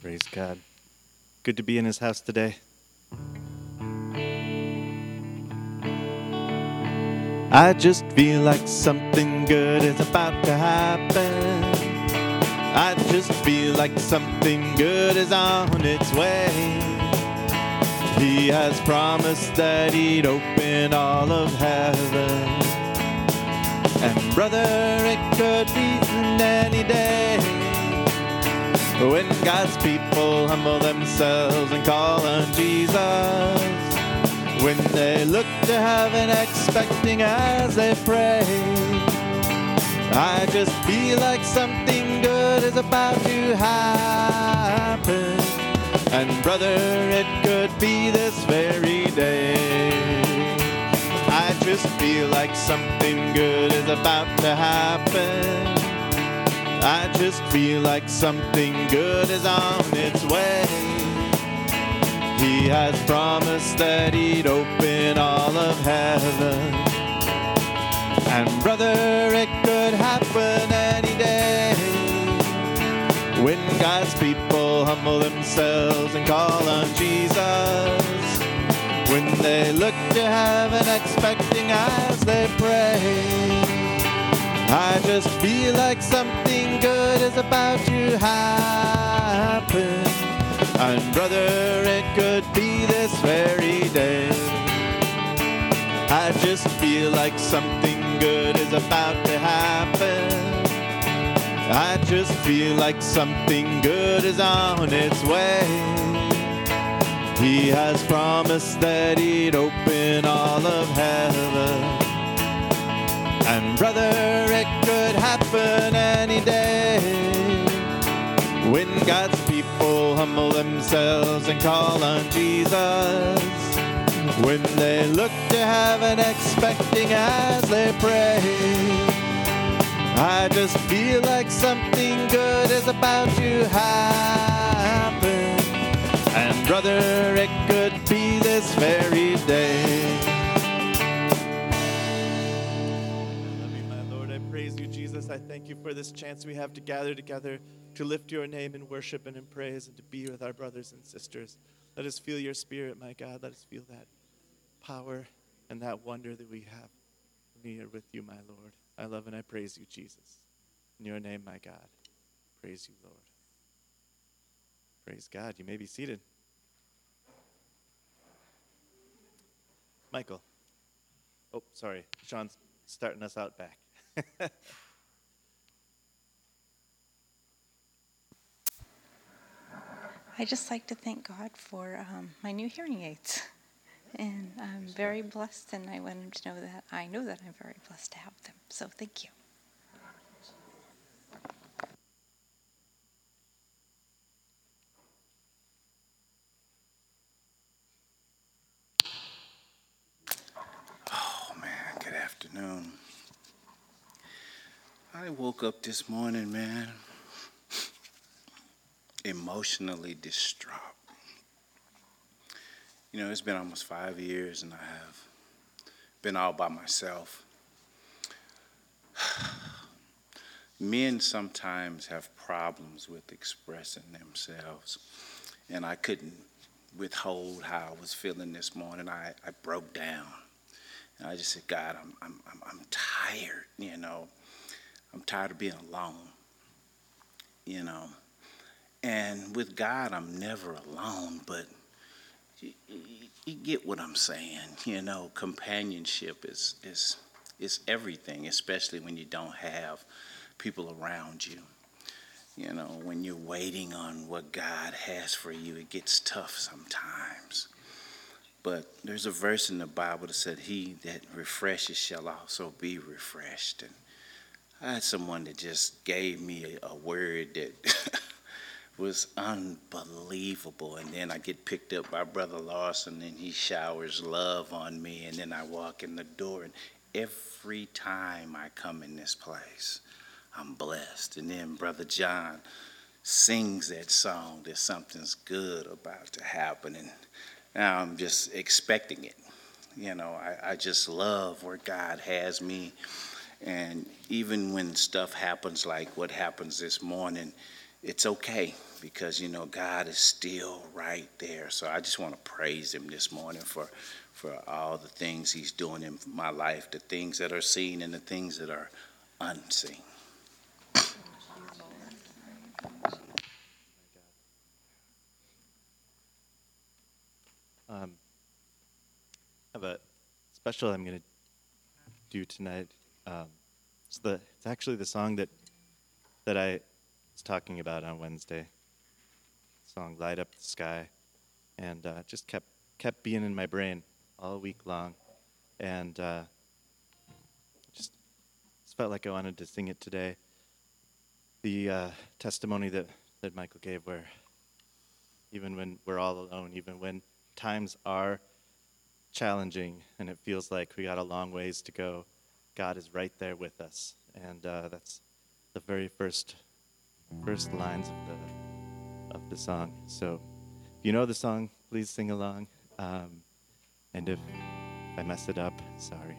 Praise God. Good to be in his house today. I just feel like something good is about to happen. I just feel like something good is on its way. He has promised that he'd open all of heaven. And brother, it could be any day when God's people humble themselves and call on Jesus. When they look to heaven expecting as they pray, I just feel like something good is about to happen. And brother, it could be this very day. I just feel like something good is about to happen. I just feel like something good is on its way. He has promised that he'd open all of heaven. And brother, it could happen any day when God's people humble themselves and call on Jesus. When they look to heaven expecting as they pray, I just feel like something good is about to happen. And brother, it could be this very day. I just feel like something good is about to happen. I just feel like something good is on its way. He has promised that he'd open all of heaven. And brother, it could happen any day when God's people humble themselves and call on Jesus. When they look to heaven expecting as they pray, I just feel like something good is about to happen. And brother, it could be this very day. I thank you for this chance we have to gather together to lift your name in worship and in praise and to be with our brothers and sisters. Let us feel your spirit, my God. Let us feel that power and that wonder that we have when we are with you, my Lord. I love and I praise you, Jesus. In your name, my God. Praise you, Lord. Praise God. You may be seated. Michael. Oh, sorry. Sean's starting us out back. I just like to thank God for my new hearing aids. And I'm very blessed, and I want him to know that I know that I'm very blessed to have them. So thank you. Oh, man, good afternoon. I woke up this morning, man, emotionally distraught. You know, it's been almost 5 years, and I have been all by myself. Men sometimes have problems with expressing themselves, and I couldn't withhold how I was feeling this morning. I broke down, and I just said, God, I'm tired, you know. I'm tired of being alone, you know. And with God, I'm never alone, but you get what I'm saying, you know. Companionship is everything, especially when you don't have people around you. You know, when you're waiting on what God has for you, it gets tough sometimes. But there's a verse in the Bible that said, he that refreshes shall also be refreshed. And I had someone that just gave me a word that was unbelievable. And then I get picked up by Brother Lawson, and he showers love on me. And then I walk in the door, and every time I come in this place, I'm blessed. And then Brother John sings that song that something's good about to happen. And now I'm just expecting it. You know, I just love where God has me. And even when stuff happens like what happens this morning, it's okay because, God is still right there. So I just want to praise him this morning for all the things he's doing in my life, the things that are seen and the things that are unseen. I have a special I'm going to do tonight. It's actually the song that I was talking about on Wednesday. The song "Light Up the Sky," and just kept being in my brain all week long, and just felt like I wanted to sing it today. The testimony that Michael gave, where even when we're all alone, even when times are challenging and it feels like we got a long ways to go, God is right there with us. And that's the very first lines of the song. So if you know the song, please sing along. And if I mess it up, sorry.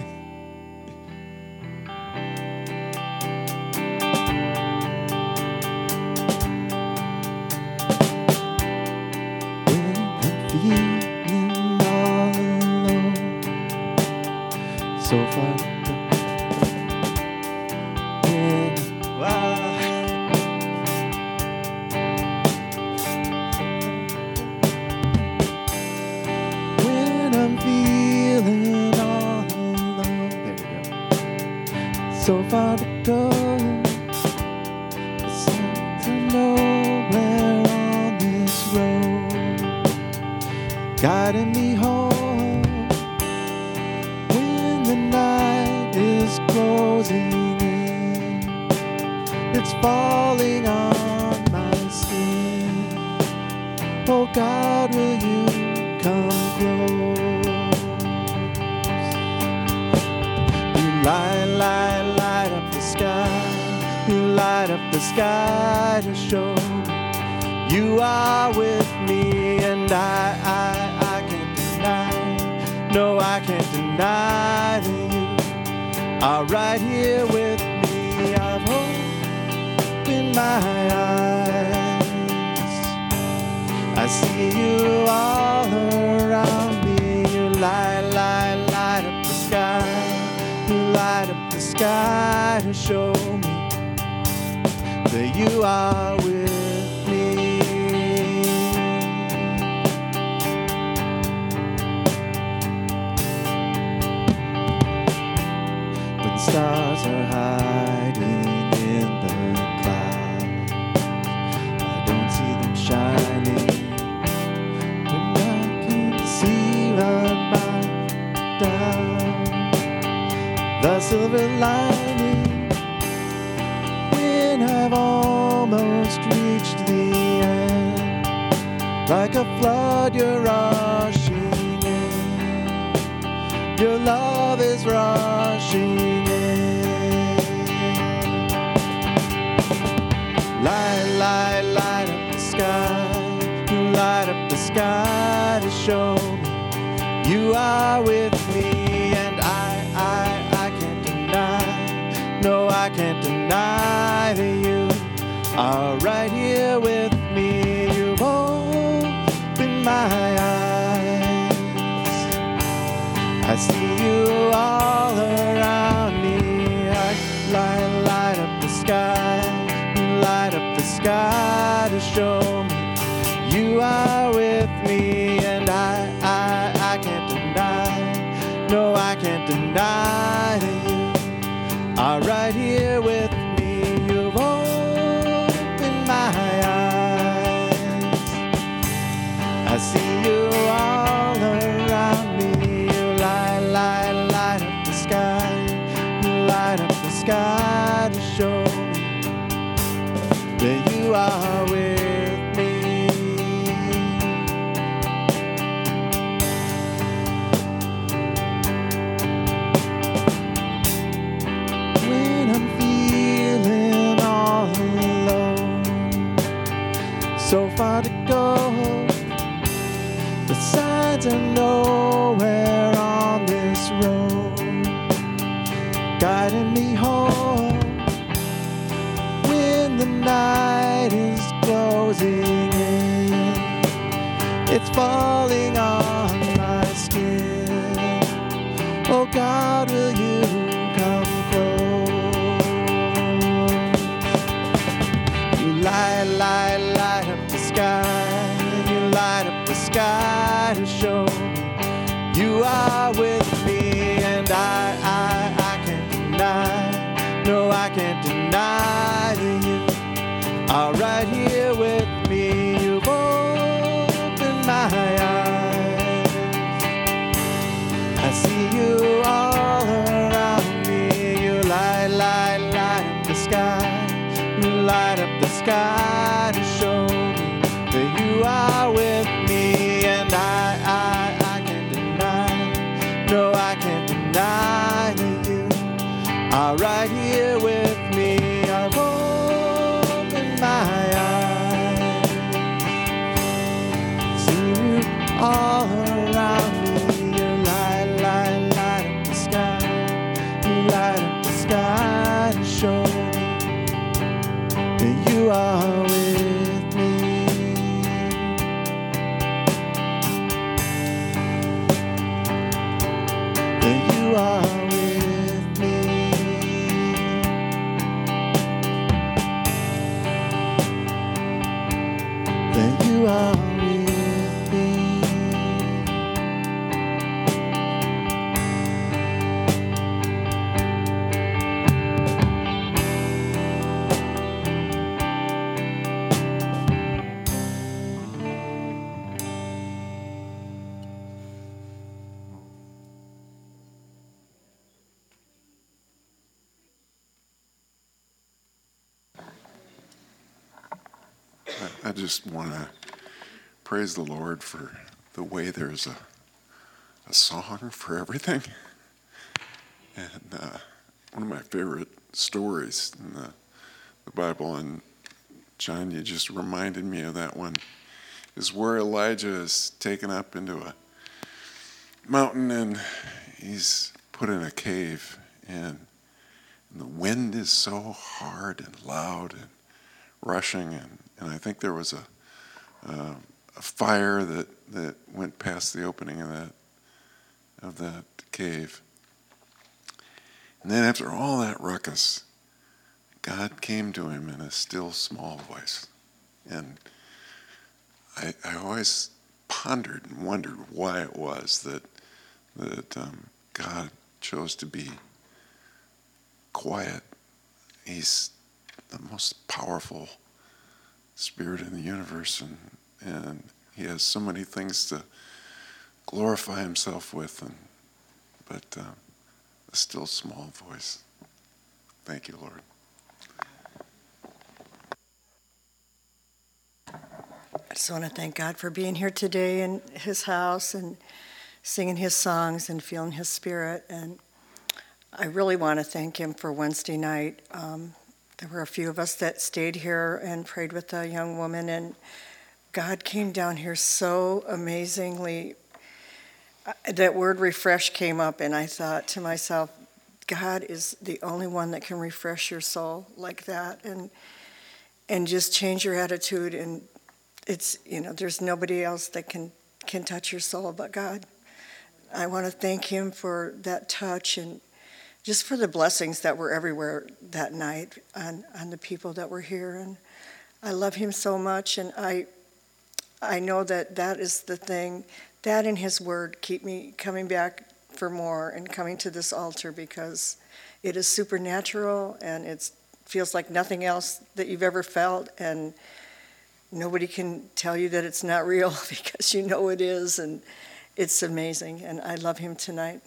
So far when I'm feeling all alone, there you go. So far to go, it's to nowhere on this road, guiding me home. Closing in, it's falling on my skin. Oh God, will you come close? You light up the sky. You light up the sky to show me you are with me, and I can't deny. No, I can't deny that you are right here with me. I've opened my eyes. I see you all around me. You light up the sky. You light up the sky to show me that you are with me. Stars are hiding in the clouds. I don't see them shining, but I can see right down the silver lining. When I've almost reached the end, like a flood you're rushing in. Your love is rushing in. Light up the sky. You light up the sky to show me you are with me, and I can't deny. No, I can't deny that you are right here with me. You've opened my eyes. I see you all around me. I light up the sky. You light up the sky to show me you are with me, and I can't deny. No, I can't deny that you are right here with me. You've opened my eyes. I see you all around me. You light up the sky. You light up the sky to show me that you are with me. When I'm feeling all alone, so far to go, the signs are nowhere on this road, guiding me home when the night closing in. It's falling on my skin. Oh God, will you come close? You light up the sky. You light up the sky to show me you are with me, and I can't deny. No, I can't deny that you are right here with me. You've opened my eyes. I see you all around me. You light up the sky. You light up the sky to show me that you are with me, and I can't deny. No, I can't deny that you are right here with me. I've opened my eyes, see you all around me. You light up the sky. You light up the sky to show me that you are with me. That you are with me. That you are with me. I just want to praise the Lord for the way there's a song for everything. And one of my favorite stories in the Bible, and John, you just reminded me of that one, is where Elijah is taken up into a mountain and he's put in a cave, and the wind is so hard and loud and rushing, and I think there was a fire that went past the opening of that cave. And then after all that ruckus, God came to him in a still small voice. And I always pondered and wondered why it was that God chose to be quiet. He's the most powerful spirit in the universe, and he has so many things to glorify himself with, but a still small voice. Thank you, Lord. I just want to thank God for being here today in his house and singing his songs and feeling his spirit. And I really want to thank him for Wednesday night. There were a few of us that stayed here and prayed with a young woman, and God came down here so amazingly. That word refresh came up, and I thought to myself, God is the only one that can refresh your soul like that and just change your attitude. And it's, there's nobody else that can touch your soul but God. I want to thank him for that touch and just for the blessings that were everywhere that night on the people that were here. And I love him so much, and I know that is the thing. That and his word keep me coming back for more and coming to this altar, because it is supernatural and it feels like nothing else that you've ever felt, and nobody can tell you that it's not real because you know it is, and it's amazing. And I love him tonight.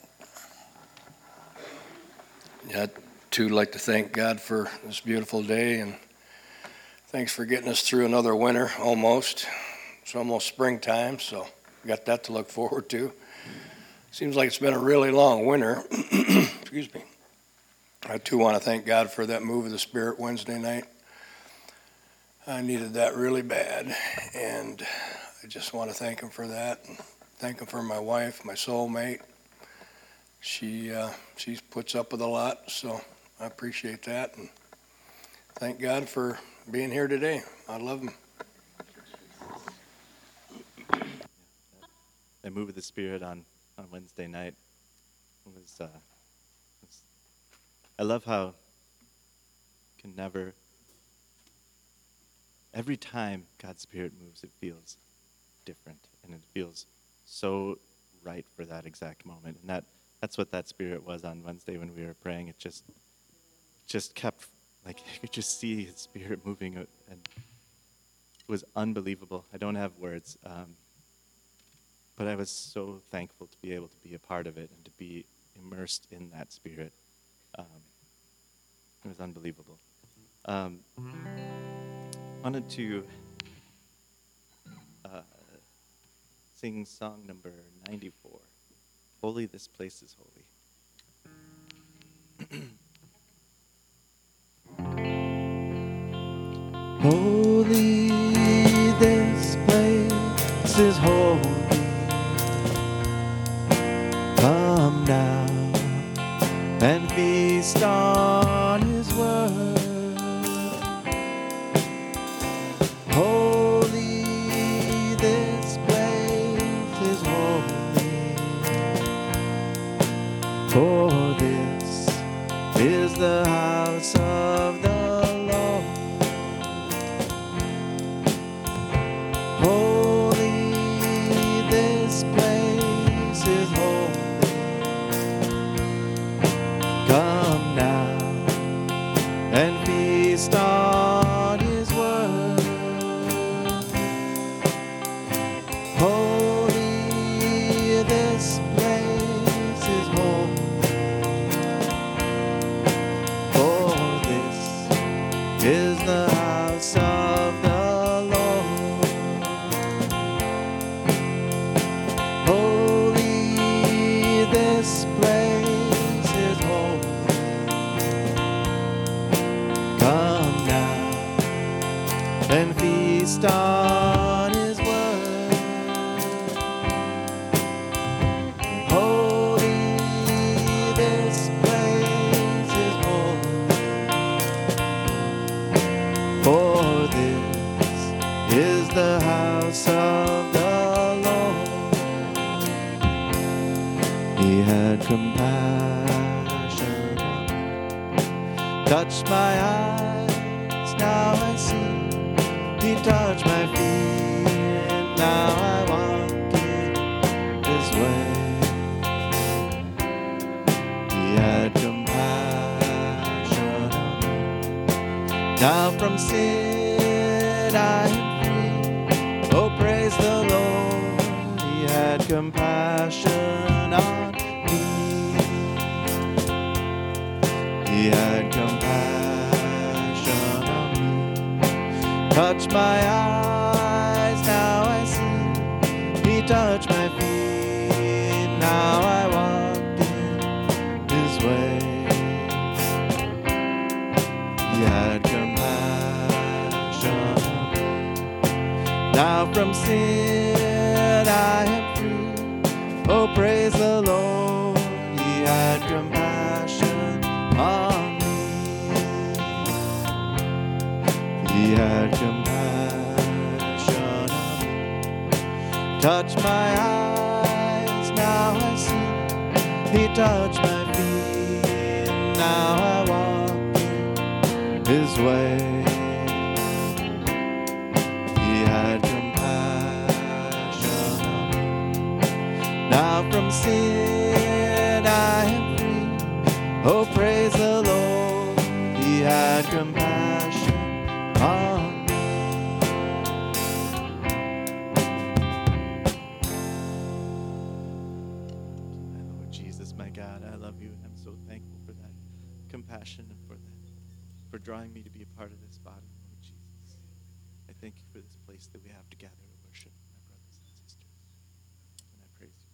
Yeah, I'd too like to thank God for this beautiful day, and thanks for getting us through another winter almost. It's almost springtime, so we got that to look forward to. Seems like it's been a really long winter. Excuse me. I too want to thank God for that move of the Spirit Wednesday night. I needed that really bad, and I just want to thank him for that. And thank him for my wife, my soulmate. She puts up with a lot, so I appreciate that. And thank God for being here today. I love him. move of the Spirit on Wednesday night I love how can never, every time God's Spirit moves, it feels different, and it feels so right for that exact moment. And that's what that Spirit was on Wednesday when we were praying. It just kept, like, you could just see His Spirit moving, and it was unbelievable. I don't have words, but I was so thankful to be able to be a part of it and to be immersed in that Spirit. It was unbelievable. Wanted to sing song number 94, Holy This Place is Holy. Holy this place is holy. Come now and feast on His word. Holy this place is holy. For this is the house of the Lord. Holy this place is holy. Come now and feast on His word. Holy this place is holy. For this is the house of the Lord. Holy this place is holy. Come now and feast on His word. Holy this place is holy. For this is the house of the Lord. He had compassion on me, touched my eyes, now I see. He touched my feet, and now I walk in His way. He had compassion on me. Now from sin I am free. Oh, praise the Lord. He had compassion on me. He had compassion on me. Touched my eyes, now I see. He touched my feet, now I walk in His way. He had compassion on me. Now from sin I am free. Oh, praise the Lord. He had compassion on me. He had compassion on me. Touched my eyes, now I see. He touched my feet, now I walk in His way. He had compassion on me. Now from sin I am free. Oh, praise the Lord. He had compassion on me. My Lord Jesus, my God, I love you, and I'm so thankful for that compassion and for drawing me to be a part of this body, Lord Jesus. I thank you for this place that we have to gather to worship my brothers and sisters. And I praise you.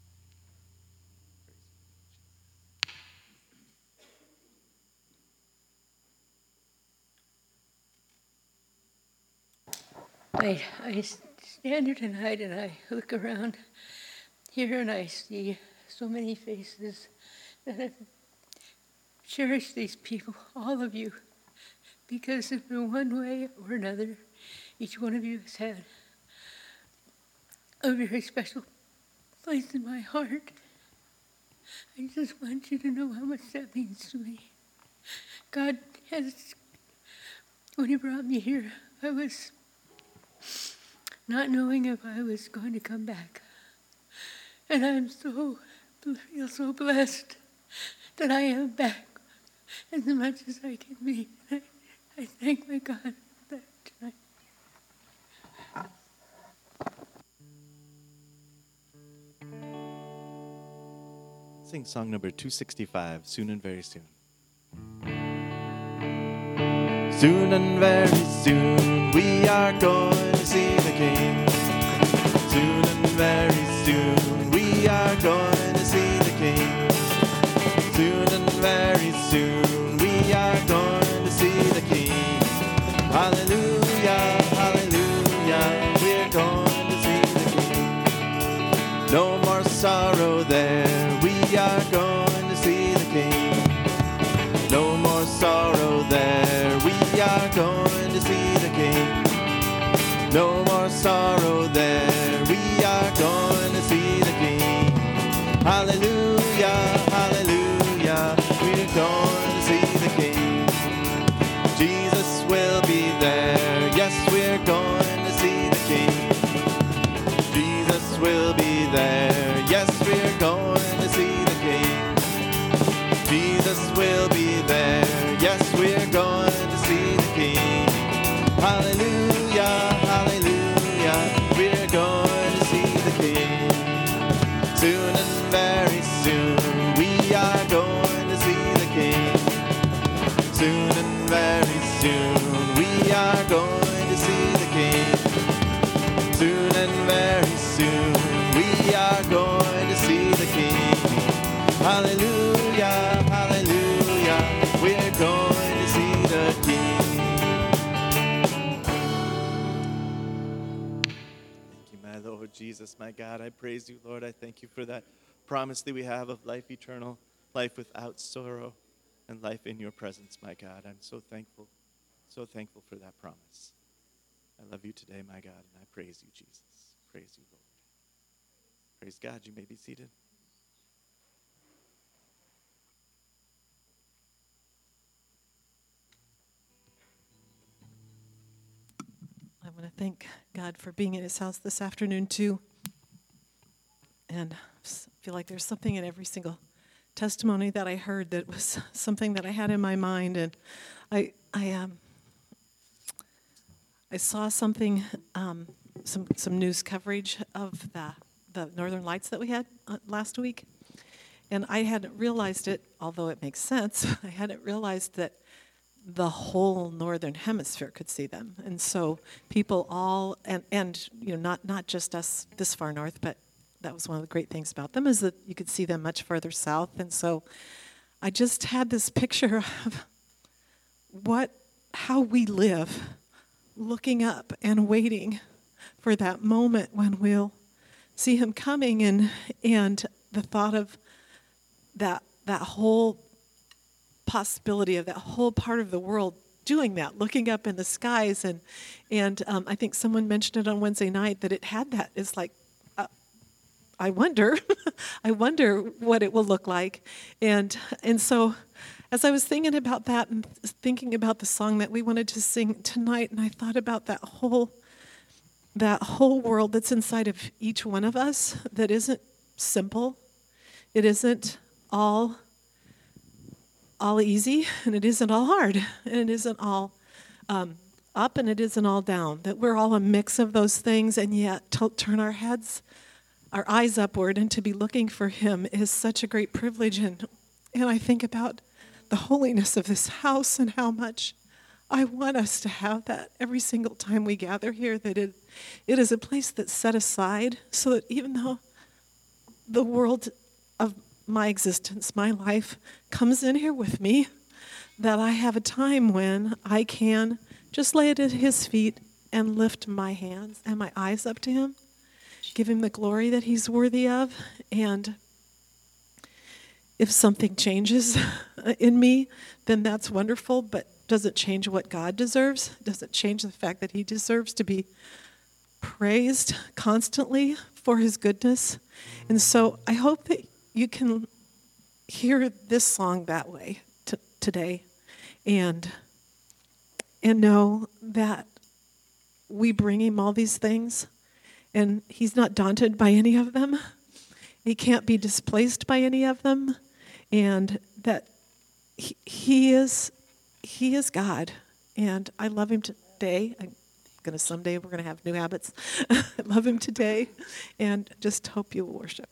I stand here tonight and I look around here and I see so many faces that have cherished these people, all of you, because in one way or another, each one of you has had a very special place in my heart. I just want you to know how much that means to me. God has, when He brought me here, I was not knowing if I was going to come back. And I feel so blessed that I am back as much as I can be. I thank my God for that tonight. Sing song number 265, Soon and Very Soon. Soon and very soon we are going to see the King. Soon and very soon we are going to see the King. Soon and very soon we are going to see the King. Hallelujah, hallelujah, we're going to see the King. No more sorrow there, we are going to see the King. No more sorrow there, we are going to see the King. No more sorrow there, we are going to see the King. Hallelujah, hallelujah, we're going to see the King. Jesus will be there, yes, we're going to see the King. Jesus will be there, yes, we're going to see the King. Jesus will be there, yes, we're going to see the King. Hallelujah, hallelujah, we're going to see the King. Soon and very soon we are going to see the King. Soon and very soon we are going to see the King. Soon and very soon we are going to see the King. Hallelujah, hallelujah, we're going to see the King. Thank you, my Lord Jesus, my God. I praise you, Lord. I thank you for that promise that we have of life eternal, life without sorrow, and life in your presence, my God. I'm so thankful for that promise. I love you today, my God, and I praise you, Jesus. Praise you, Lord. Praise God. You may be seated. I want to thank God for being in His house this afternoon, too. And I feel like there's something in every single testimony that I heard that was something that I had in my mind. And I saw something, some news coverage of the Northern Lights that we had last week. And I hadn't realized it, although it makes sense. I hadn't realized that the whole Northern Hemisphere could see them. And so people all, and you know, not just us this far north, but that was one of the great things about them, is that you could see them much further south. And so I just had this picture of how we live, looking up and waiting for that moment when we'll see Him coming, and the thought of that whole possibility of that whole part of the world doing that, looking up in the skies, and I think someone mentioned it on Wednesday night that it had that. It's like, I wonder what it will look like, and so as I was thinking about that and thinking about the song that we wanted to sing tonight, and I thought about that whole world that's inside of each one of us that isn't simple, it isn't all easy, and it isn't all hard, and it isn't all up, and it isn't all down, that we're all a mix of those things, and yet to turn our eyes upward and to be looking for Him is such a great privilege. And I think about the holiness of this house and how much I want us to have that every single time we gather here, that it is a place that's set aside so that even though the world of my existence, my life, comes in here with me, that I have a time when I can just lay it at His feet and lift my hands and my eyes up to Him, give Him the glory that He's worthy of. And if something changes in me, then that's wonderful, but does it change what God deserves? Does it change the fact that He deserves to be praised constantly for his goodness. And so I hope that you can hear this song that way today and know that we bring him all these things and he's not daunted by any of them. He can't be displaced by any of them, and that he is God. And I love him today. Someday we're going to have new habits. I love him today, and just hope you will worship.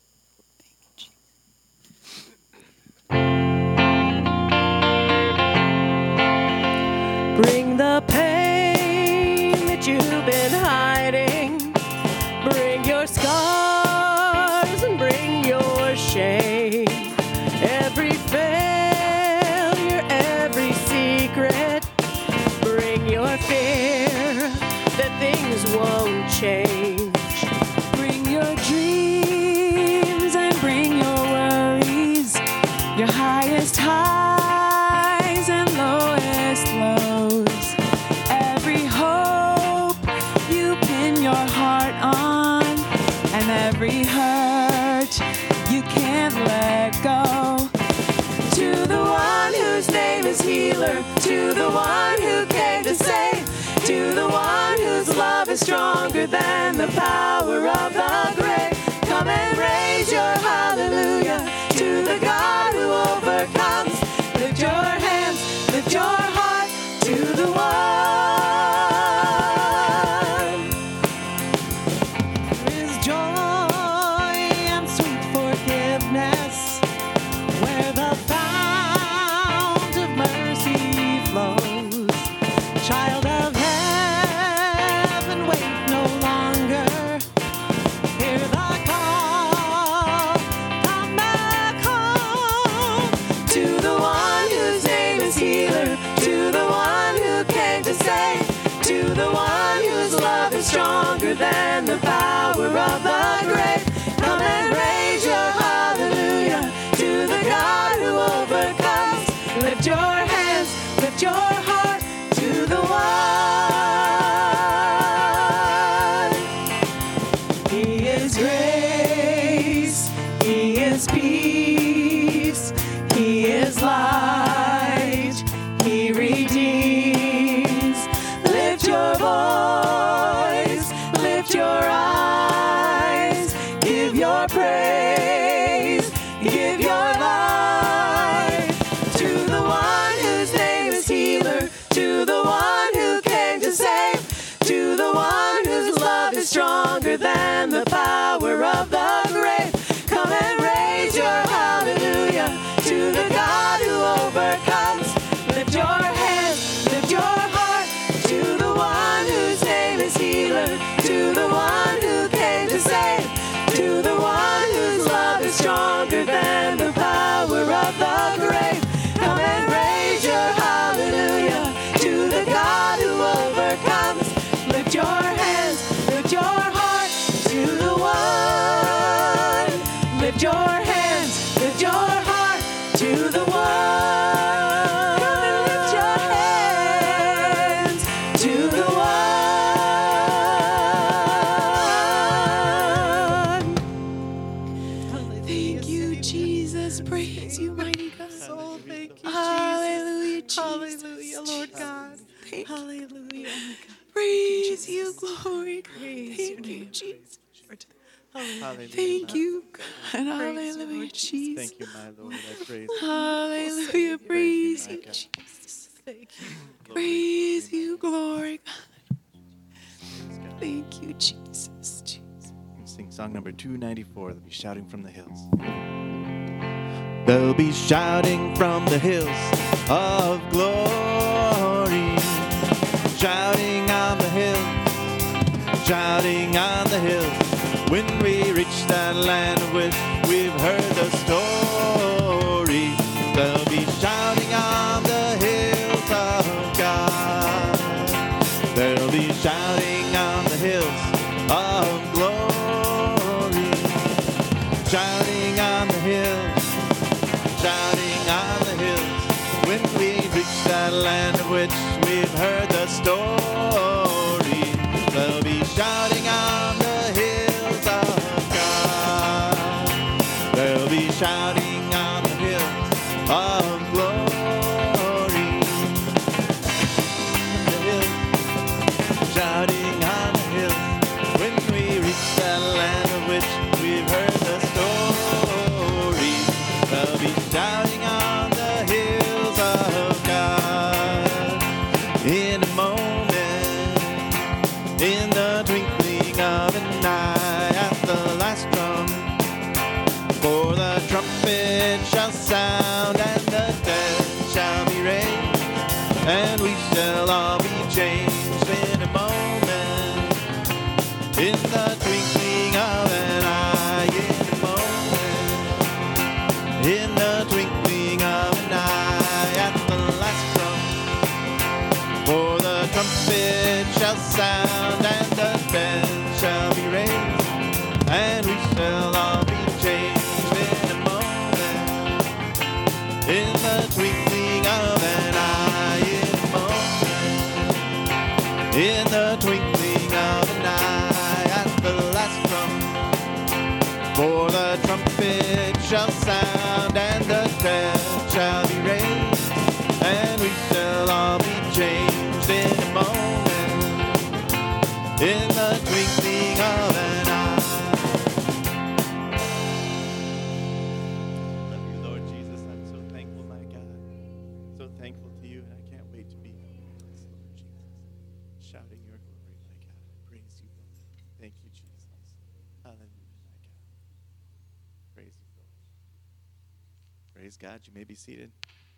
Bring the pain that you've been hiding. Bring your scars and bring your shame. Every failure, every secret. Bring your fear that things won't change. Bring your dreams and bring your worries. Your highest highs and lowest lows. Every hope you pin your heart on, and every hurt you can't let go. To the one whose name is Healer, to the one who came to save, to the one whose love is stronger than the power of the grave. Come and raise your hallelujah to the God who overcomes. Lift your hands, lift your heart to the one. There is joy and sweet forgiveness where the fount of mercy flows. Child of heaven, wait no longer. Hear the call, come back home. To the one whose name is Healer, to the one who came to save, to the one whose love is stronger than the power of the grave. Come and raise your hallelujah to the God who overcomes. Lift your hands, lift your heart to the one. He is grace, he is peace, he is light, he redeems. Lift your voice, lift your eyes, give your praise, give your life to the one whose name is Healer, to the one who came to save, to the one whose love is stronger than the power of the grave. Come and raise your hallelujah to the God who overcomes. Lift your hands, lift your heart to the one whose name is Healer, to the one who came to save, to the one whose love is stronger than the power of the grave. Come and raise your hallelujah to the God who overcomes. Lift your hands, lift your heart to the one. Lift your hands, lift your heart to the one. Come and lift your hands to the one. Thank you, Jesus. Praise you, mighty God. Oh, thank you, Hallelujah, Jesus. Hallelujah, Lord God. Thank you. Hallelujah. Praise you, glory. Praise Thank your you, name, Jesus. Lord. Hallelujah. Hallelujah. Thank you, God. Praise you, Hallelujah, Lord Jesus. Thank you, my Lord. I praise you. Hallelujah. Praise you, God. Jesus. Thank you. Praise you, glory, God. Praise God. Thank you, Jesus. We'll sing song number 294. They'll be shouting from the hills. They'll be shouting from the hills of glory. Shouting on the hills. Shouting on the hills. When we reach that land of which we've heard the story. They'll be shouting on the hills of God. They'll be shouting on the hills of glory. Shouting on the hills. Shouting on the hills. When we reach that land of which we've heard the story. They'll be shouting on the hills of God. They'll be shouting on the hills of glory. The hills, shouting on the hills when we reach that land of which we've heard the story. They'll be shouting on the hills of God in a moment, in the twinkling of an eye, at the last trump. For the trumpet shall sound, and the dead shall be raised, and we shall all be changed in a moment, in the twinkling of an eye, in a moment, in the twinkling of an eye, at the last trump. For the trumpet shall sound, and the dead shall be raised, and we shall all be changed in a moment, in the twinkling of an eye, in a moment, in the twinkling of an eye, at the last trump. For the trumpet shall sound, and the dead shall be raised, and we shall all be changed in a moment, in the twinkling of an eye. Love you, Lord Jesus. I'm so thankful, my God. So thankful to you, and I can't wait to be in your presence, Lord Jesus. Shouting your glory, my God. Praise you, Lord. Thank you, Jesus. Hallelujah, my God. Praise you, Lord. Praise God. You may be seated.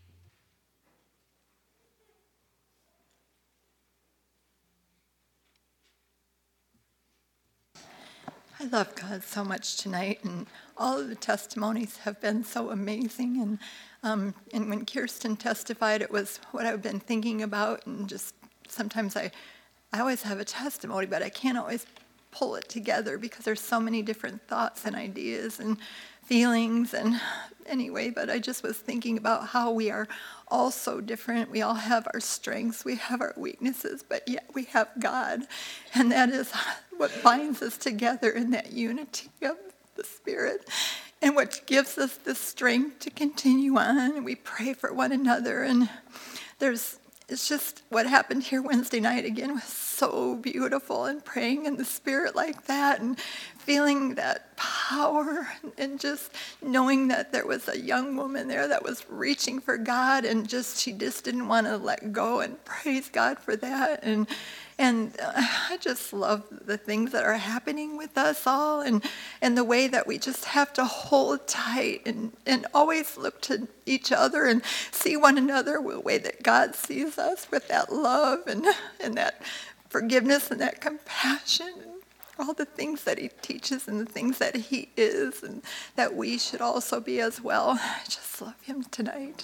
I love God so much tonight, and all of the testimonies have been so amazing. And when Kirsten testified, it was what I've been thinking about, and just sometimes I always have a testimony, but I can't always pull it together because there's so many different thoughts and ideas and feelings. And anyway, but I just was thinking about how we are all so different. We all have our strengths, we have our weaknesses, but yet we have God. And that is what binds us together in that unity of the Spirit, and what gives us the strength to continue on. And we pray for one another. And it's just what happened here Wednesday night again was so beautiful, and praying in the Spirit like that, and feeling that power, and just knowing that there was a young woman there that was reaching for God, and she just didn't want to let go, and praise God for that. And I just love the things that are happening with us all, and the way that we just have to hold tight and always look to each other and see one another the way that God sees us, with that love and that forgiveness and that compassion, and all the things that he teaches and the things that he is, and that we should also be as well. I just love him tonight.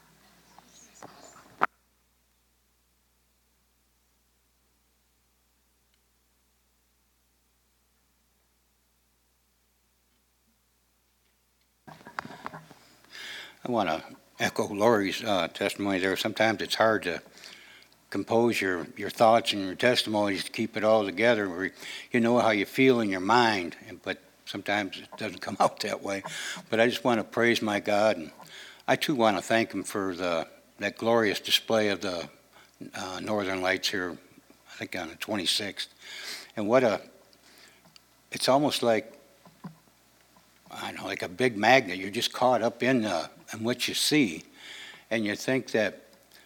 I want to echo Lori's testimony there. Sometimes it's hard to compose your thoughts and your testimonies to keep it all together, where you know how you feel in your mind, but sometimes it doesn't come out that way. But I just want to praise my God, and I too want to thank him for that glorious display of the Northern Lights here, I think on the 26th. And it's almost like, I don't know, like a big magnet. You're just caught up in what you see, and you think that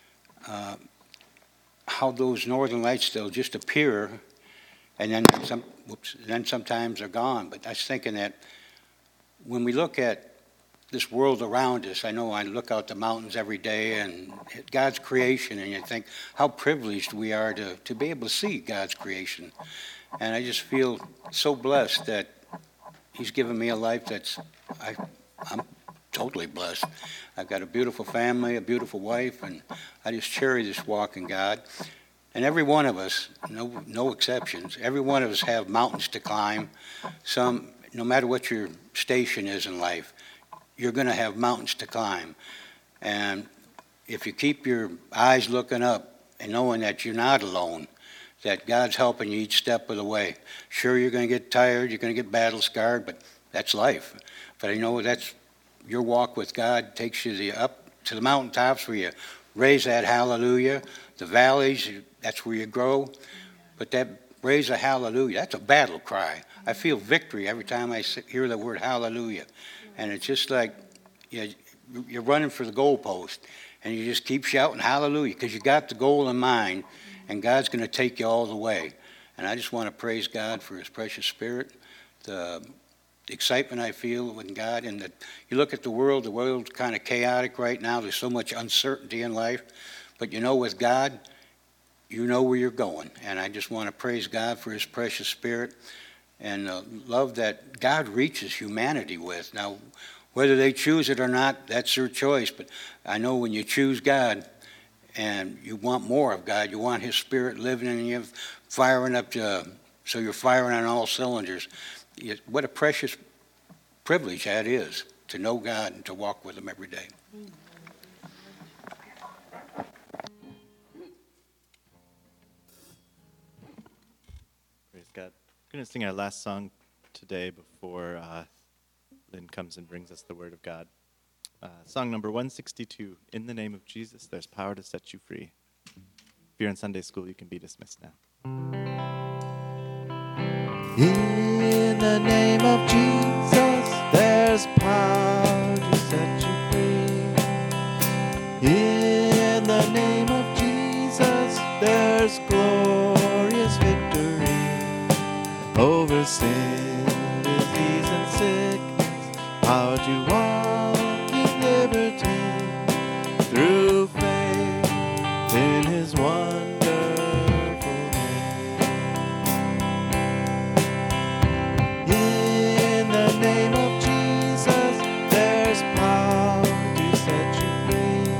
how those Northern Lights, they'll just appear, and then sometimes they're gone. But I was thinking that when we look at this world around us, I know I look out the mountains every day and God's creation, and you think how privileged we are to be able to see God's creation. And I just feel so blessed that he's given me a life I'm totally blessed. I've got a beautiful family, a beautiful wife, and I just cherish this walk in God. And every one of us, no exceptions, every one of us have mountains to climb. No matter what your station is in life, you're going to have mountains to climb. And if you keep your eyes looking up and knowing that you're not alone, that God's helping you each step of the way. Sure, you're going to get tired, you're going to get battle scarred, but that's life. But I know that's your walk with God takes you up to the mountaintops where you raise that hallelujah. The valleys, that's where you grow. But that raise a hallelujah, that's a battle cry. I feel victory every time I hear the word hallelujah. And it's just like you're running for the goalpost, and you just keep shouting hallelujah because you got the goal in mind, and God's going to take you all the way. And I just want to praise God for his precious spirit, the excitement I feel with God. And that you look at the world's kind of chaotic right now. There's so much uncertainty in life. But with God, you know where you're going. And I just want to praise God for his precious spirit and love that God reaches humanity with. Now, whether they choose it or not, that's their choice. But I know when you choose God and you want more of God, you want his spirit living in you, firing up so you're firing on all cylinders. What a precious privilege that is, to know God and to walk with him every day. Praise God. We're going to sing our last song today before Lynn comes and brings us the Word of God. Song number 162, In the Name of Jesus, There's Power to Set You Free. If you're in Sunday school, you can be dismissed now. In the name of Jesus, there's power to set you free. In the name of Jesus, there's glorious victory over sin, disease, and sickness. Power to walk in liberty through faith in his wonderful name. In the name of Jesus, there's power to set you free.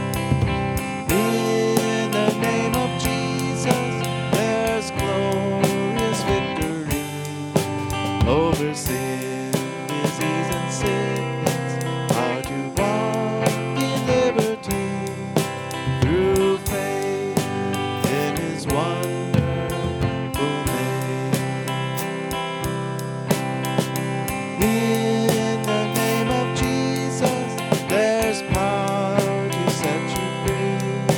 In the name of Jesus, there's glorious victory over sin, disease, and sickness. Power to walk in liberty through faith in his wonderful name. In the name of Jesus, there's power to set you free.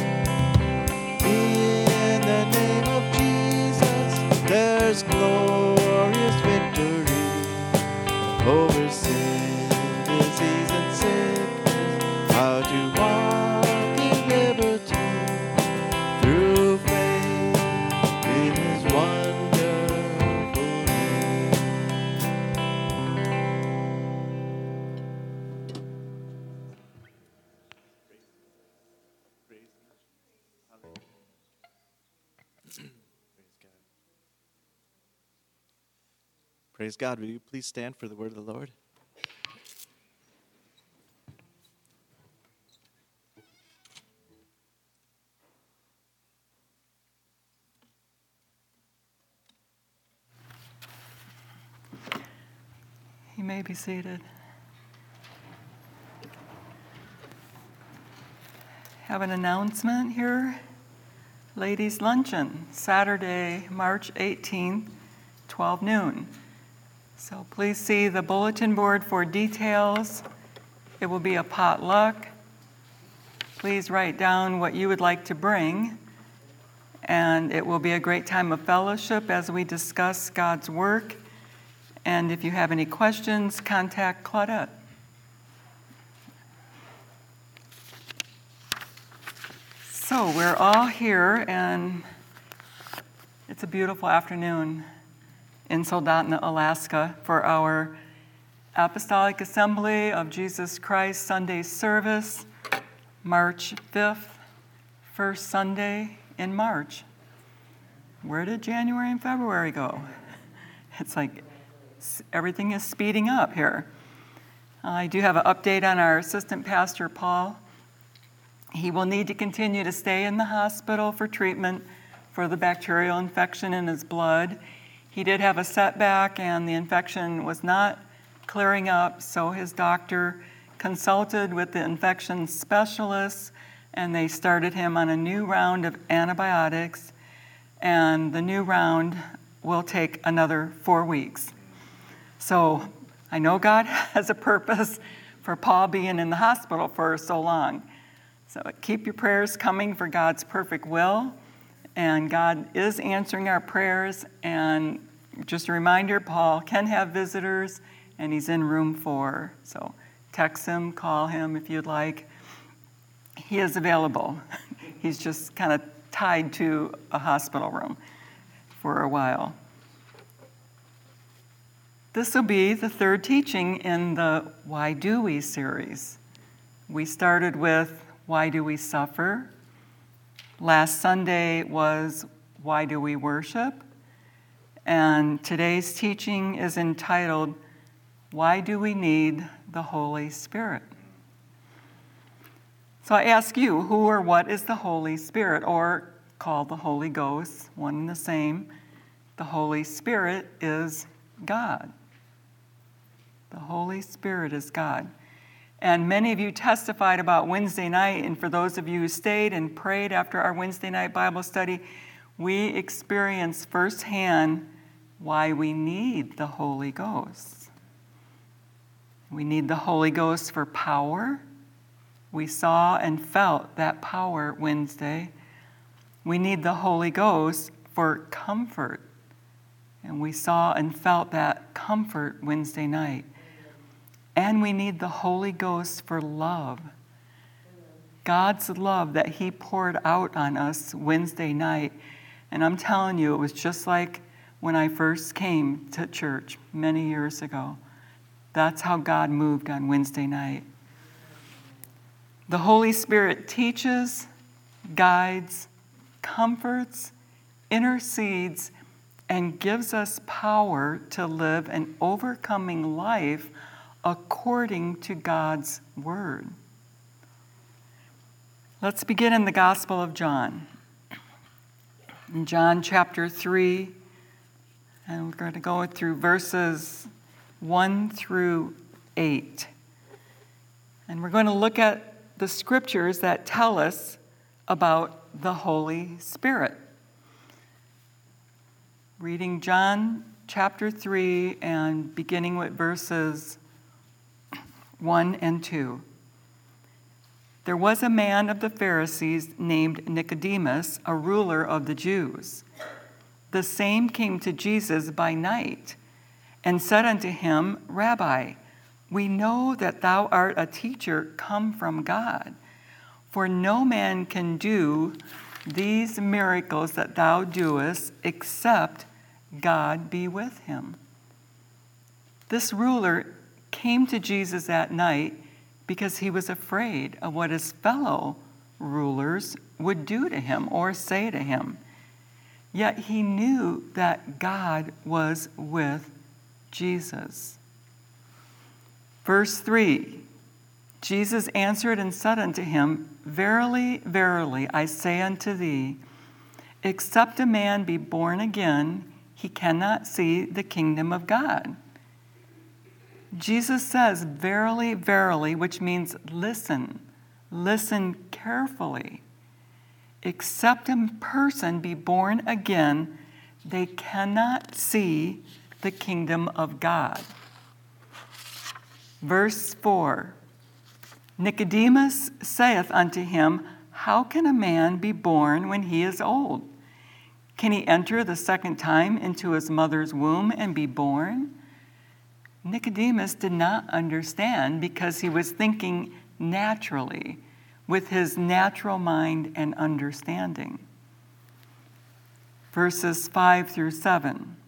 In the name of Jesus, there's glorious victory over sin, disease, and sickness. How to walk in liberty through faith in his wonderful name. Praise God. Will you please stand for the word of the Lord? You may be seated. Have an announcement here. Ladies' luncheon, Saturday, March 18th, 12 noon. So please see the bulletin board for details. It will be a potluck. Please write down what you would like to bring. And it will be a great time of fellowship as we discuss God's work. And if you have any questions, contact Claudette. So we're all here, and it's a beautiful afternoon in Soldotna, Alaska, for our Apostolic Assembly of Jesus Christ Sunday service, March 5th, first Sunday in March. Where did January and February go? It's like everything is speeding up here. I do have an update on our assistant pastor, Paul. He will need to continue to stay in the hospital for treatment for the bacterial infection in his blood. He did have a setback, and the infection was not clearing up, so his doctor consulted with the infection specialists, and they started him on a new round of antibiotics. and the new round will take another 4 weeks. So I know God has a purpose for Paul being in the hospital for so long. So keep your prayers coming for God's perfect will, and God is answering our prayers. And just a reminder, Paul can have visitors, and he's in room 4. So text him, call him if you'd like. He is available. He's just kind of tied to a hospital room for a while. This will be the third teaching in the Why Do We series. We started with Why Do We Suffer? Last Sunday was Why Do We Worship? And today's teaching is entitled, Why Do We Need the Holy Spirit? So I ask you, who or what is the Holy Spirit, or called the Holy Ghost, one and the same? The Holy Spirit is God. The Holy Spirit is God. And many of you testified about Wednesday night, and for those of you who stayed and prayed after our Wednesday night Bible study, we experienced firsthand why we need the Holy Ghost. We need the Holy Ghost for power. We saw and felt that power Wednesday. We need the Holy Ghost for comfort. And we saw and felt that comfort Wednesday night. And we need the Holy Ghost for love. God's love that He poured out on us Wednesday night. And I'm telling you, it was just like when I first came to church many years ago. That's how God moved on Wednesday night. The Holy Spirit teaches, guides, comforts, intercedes, and gives us power to live an overcoming life according to God's Word. Let's begin in the Gospel of John. In John chapter 3, and we're going to go through verses 1 through 8. And we're going to look at the scriptures that tell us about the Holy Spirit. Reading John chapter 3 and beginning with verses 1 and 2. There was a man of the Pharisees named Nicodemus, a ruler of the Jews. The same came to Jesus by night and said unto him, Rabbi, we know that thou art a teacher come from God, for no man can do these miracles that thou doest except God be with him. This ruler came to Jesus at night because he was afraid of what his fellow rulers would do to him or say to him. Yet he knew that God was with Jesus. Verse 3, Jesus answered and said unto him, Verily, verily, I say unto thee, except a man be born again, he cannot see the kingdom of God. Jesus says, verily, verily, which means listen. Listen carefully. Except a person be born again, they cannot see the kingdom of God. Verse 4, Nicodemus saith unto him, How can a man be born when he is old? Can he enter the second time into his mother's womb and be born? Nicodemus did not understand because he was thinking naturally, with his natural mind and understanding. Verses 5 through 7.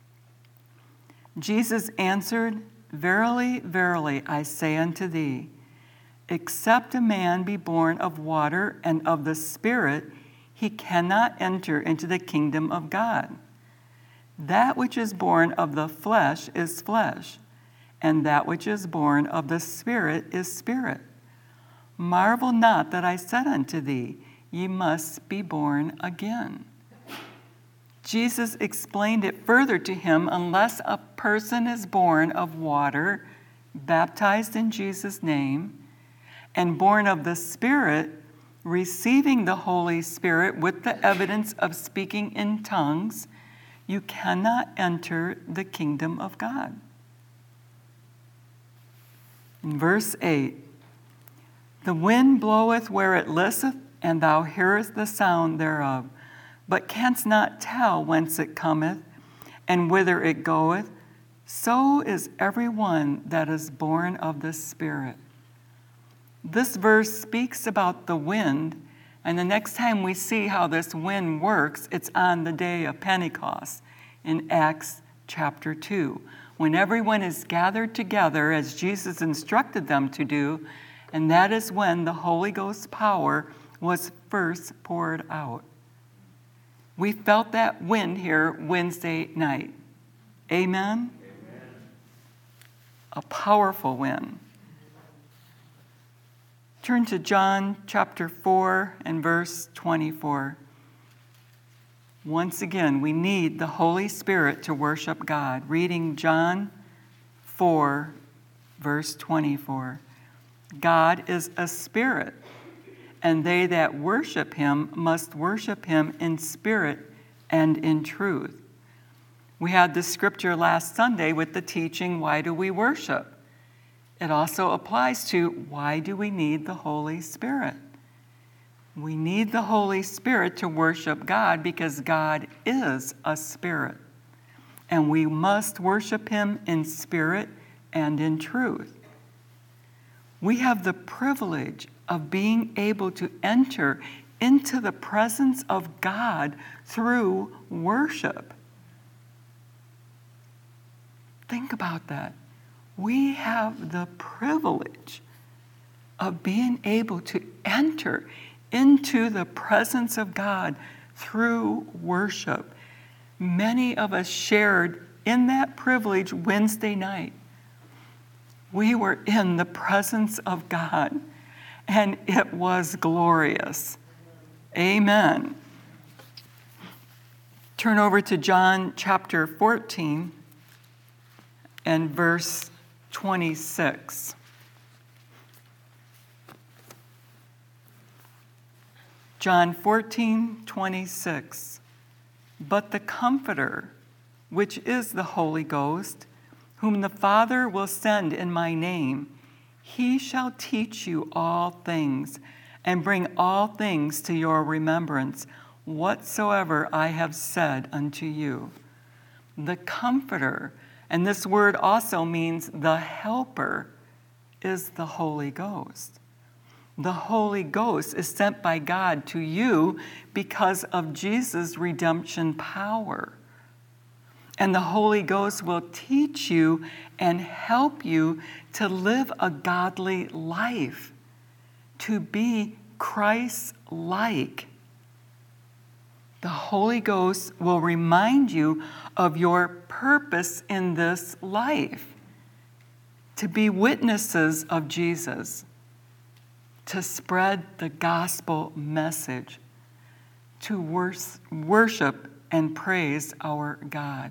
Jesus answered, Verily, verily, I say unto thee, except a man be born of water and of the Spirit, he cannot enter into the kingdom of God. That which is born of the flesh is flesh, and that which is born of the Spirit is spirit. Marvel not that I said unto thee, Ye must be born again. Jesus explained it further to him, unless a person is born of water, baptized in Jesus' name, and born of the Spirit, receiving the Holy Spirit with the evidence of speaking in tongues, you cannot enter the kingdom of God. In verse 8, the wind bloweth where it listeth, and thou hearest the sound thereof, but canst not tell whence it cometh, and whither it goeth. So is every one that is born of the Spirit. This verse speaks about the wind, and the next time we see how this wind works, it's on the day of Pentecost in Acts chapter 2, when everyone is gathered together as Jesus instructed them to do, and that is when the Holy Ghost power was first poured out. We felt that wind here Wednesday night. Amen? Amen. A powerful wind. Turn to John chapter 4 and verse 24. Once again, we need the Holy Spirit to worship God. Reading John 4, verse 24. God is a spirit, and they that worship him must worship him in spirit and in truth. We had the scripture last Sunday with the teaching, why do we worship? It also applies to why do we need the Holy Spirit? We need the Holy Spirit to worship God because God is a spirit. And we must worship him in spirit and in truth. We have the privilege of being able to enter into the presence of God through worship. Think about that. We have the privilege of being able to enter into the presence of God through worship. Many of us shared in that privilege Wednesday night. We were in the presence of God, and it was glorious. Amen. Turn over to John chapter 14 and verse 26. John 14:26. But the Comforter, which is the Holy Ghost, whom the Father will send in my name, he shall teach you all things, and bring all things to your remembrance, whatsoever I have said unto you. The Comforter, and this word also means the Helper, is the Holy Ghost. The Holy Ghost is sent by God to you because of Jesus' redemption power. And the Holy Ghost will teach you and help you to live a godly life, to be Christ-like. The Holy Ghost will remind you of your purpose in this life, to be witnesses of Jesus, to spread the gospel message, to worship and praise our God.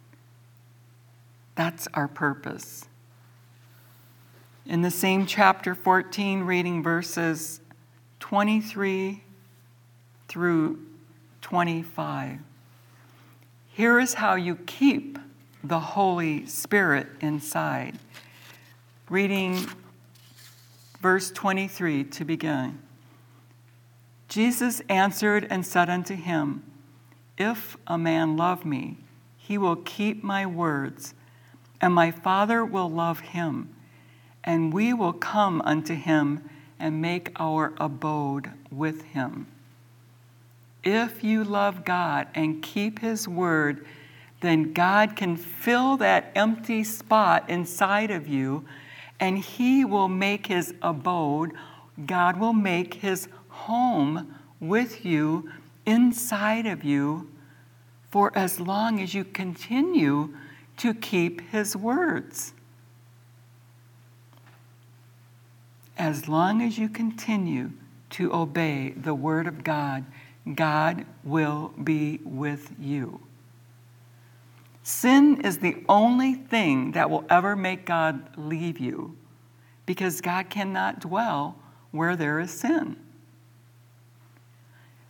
That's our purpose. In the same chapter 14, reading verses 23 through 25. Here is how you keep the Holy Spirit inside. Reading verse 23 to begin. Jesus answered and said unto him, If a man love me, he will keep my words, and my Father will love him, and we will come unto him and make our abode with him. If you love God and keep his word, then God can fill that empty spot inside of you, and he will make his abode, God will make his home with you, inside of you, for as long as you continue to keep his words. As long as you continue to obey the word of God, God will be with you. Sin is the only thing that will ever make God leave you, because God cannot dwell where there is sin.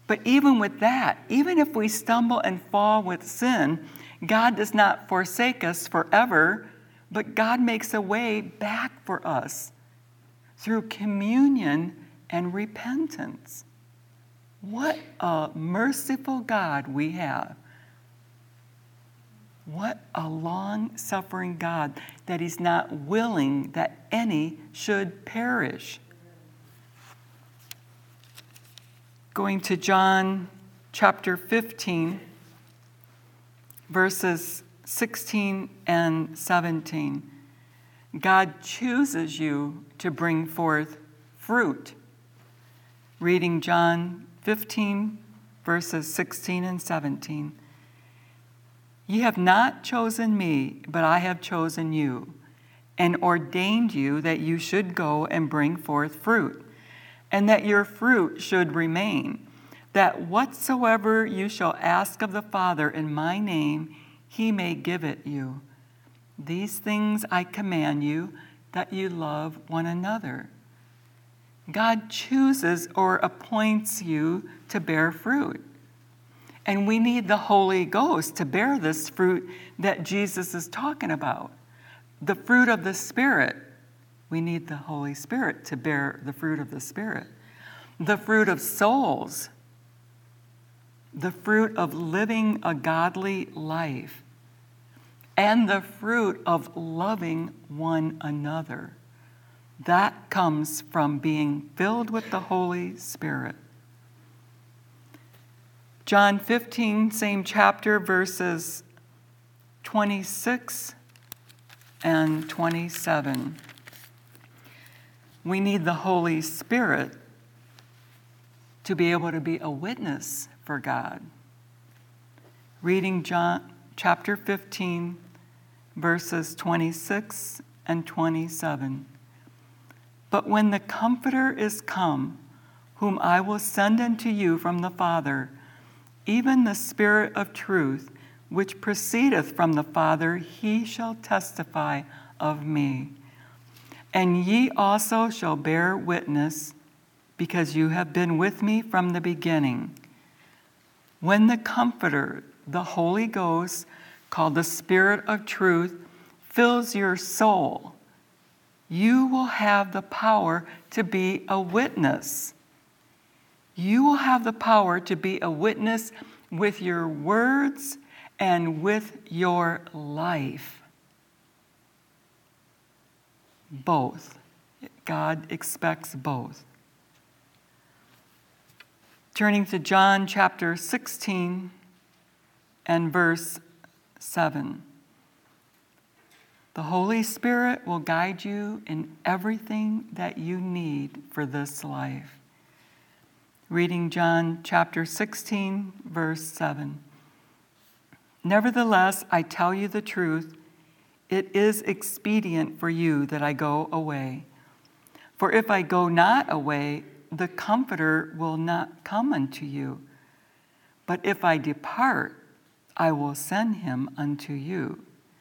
But even with that, even if we stumble and fall with sin, God does not forsake us forever, but God makes a way back for us through communion and repentance. What a merciful God we have. What a long-suffering God, that He's not willing that any should perish. Going to John chapter 15, verses 16 and 17. God chooses you to bring forth fruit. Reading John 15, verses 16 and 17. Ye have not chosen me, but I have chosen you, and ordained you that you should go and bring forth fruit, and that your fruit should remain, that whatsoever you shall ask of the Father in my name, He may give it you. These things I command you, that you love one another. God chooses or appoints you to bear fruit. And we need the Holy Ghost to bear this fruit that Jesus is talking about. The fruit of the Spirit. We need the Holy Spirit to bear the fruit of the Spirit. The fruit of souls. The fruit of living a godly life. And the fruit of loving one another. That comes from being filled with the Holy Spirit. John 15, same chapter, verses 26 and 27. We need the Holy Spirit to be able to be a witness for God. Reading John chapter 15, verses 26 and 27. But when the Comforter is come, whom I will send unto you from the Father, even the Spirit of truth, which proceedeth from the Father, He shall testify of me. And ye also shall bear witness, because you have been with me from the beginning. When the Comforter, the Holy Ghost, called the Spirit of truth, fills your soul, you will have the power to be a witness. You will have the power to be a witness with your words and with your life. Both. God expects both. Turning to John chapter 16 and verse 7. The Holy Spirit will guide you in everything that you need for this life. Reading John chapter 16, verse 7. Nevertheless, I tell you the truth, it is expedient for you that I go away. For if I go not away, the Comforter will not come unto you. But if I depart, I will send him unto you.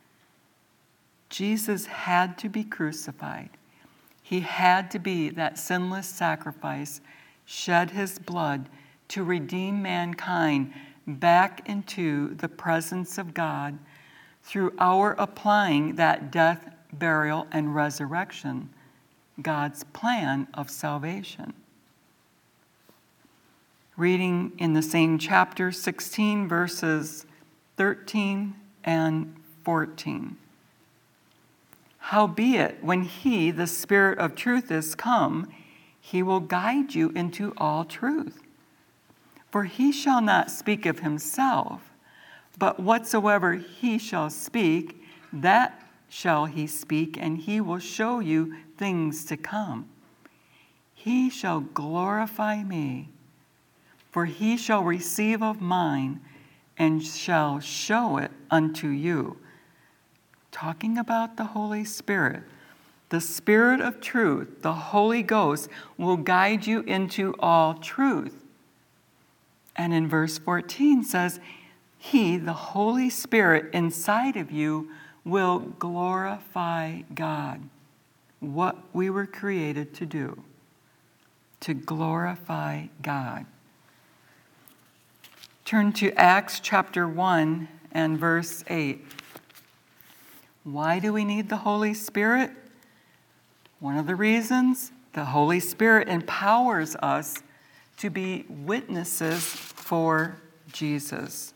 Jesus had to be crucified. He had to be that sinless sacrifice, shed his blood to redeem mankind back into the presence of God through our applying that death, burial, and resurrection, God's plan of salvation. Reading in the same chapter 16, verses 13 and 14. Howbeit, when he, the Spirit of truth, is come, he will guide you into all truth. For he shall not speak of himself, but whatsoever he shall speak, that shall he speak, and he will show you things to come. He shall glorify me, for he shall receive of mine, and shall show it unto you. Talking about the Holy Spirit. The Spirit of truth, the Holy Ghost, will guide you into all truth. And in verse 14 says, He, the Holy Spirit inside of you, will glorify God. What we were created to do, to glorify God. Turn to Acts chapter 1 and verse 8. Why do we need the Holy Spirit? One of the reasons, the Holy Spirit empowers us to be witnesses for Jesus.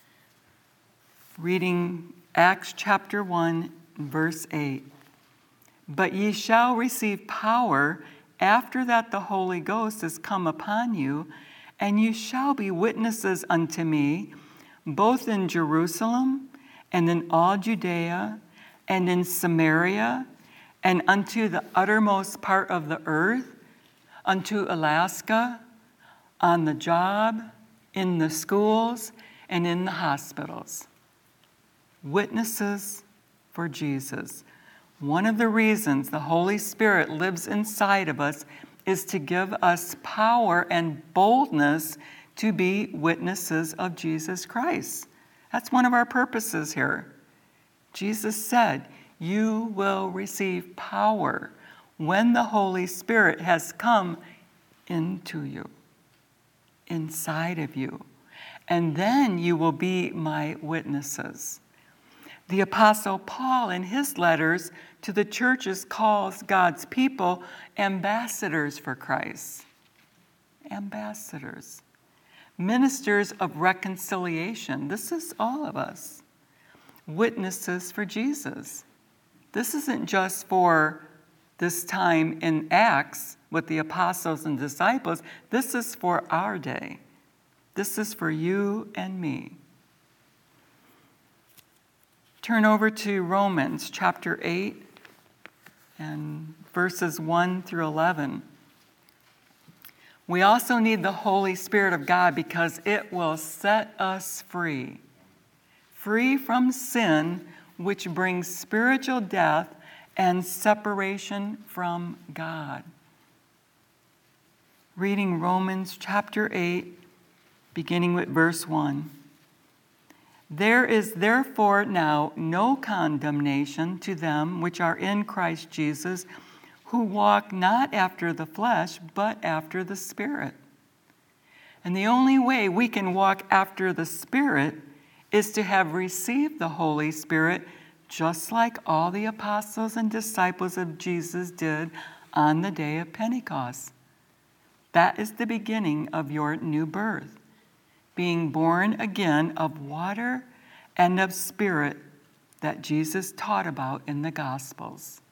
Reading Acts chapter 1, verse 8. But ye shall receive power after that the Holy Ghost is come upon you, and you shall be witnesses unto me, both in Jerusalem and in all Judea and in Samaria and unto the uttermost part of the earth, unto Alaska, on the job, in the schools, and in the hospitals. Witnesses for Jesus. One of the reasons the Holy Spirit lives inside of us is to give us power and boldness to be witnesses of Jesus Christ. That's one of our purposes here. Jesus said, you will receive power when the Holy Spirit has come into you, inside of you, and then you will be my witnesses. The Apostle Paul, in his letters to the churches, calls God's people ambassadors for Christ. Ambassadors. Ministers of reconciliation. This is all of us. Witnesses for Jesus. This isn't just for this time in Acts with the apostles and disciples. This is for our day. This is for you and me. Turn over to Romans chapter 8 and verses 1 through 11. We also need the Holy Spirit of God because it will set us free. Free from sin, which brings spiritual death and separation from God. Reading Romans chapter 8, beginning with verse 1. There is therefore now no condemnation to them which are in Christ Jesus, who walk not after the flesh, but after the Spirit. And the only way we can walk after the Spirit is to have received the Holy Spirit, just like all the apostles and disciples of Jesus did on the day of Pentecost. That is the beginning of your new birth. Being born again of water and of spirit that Jesus taught about in the Gospels.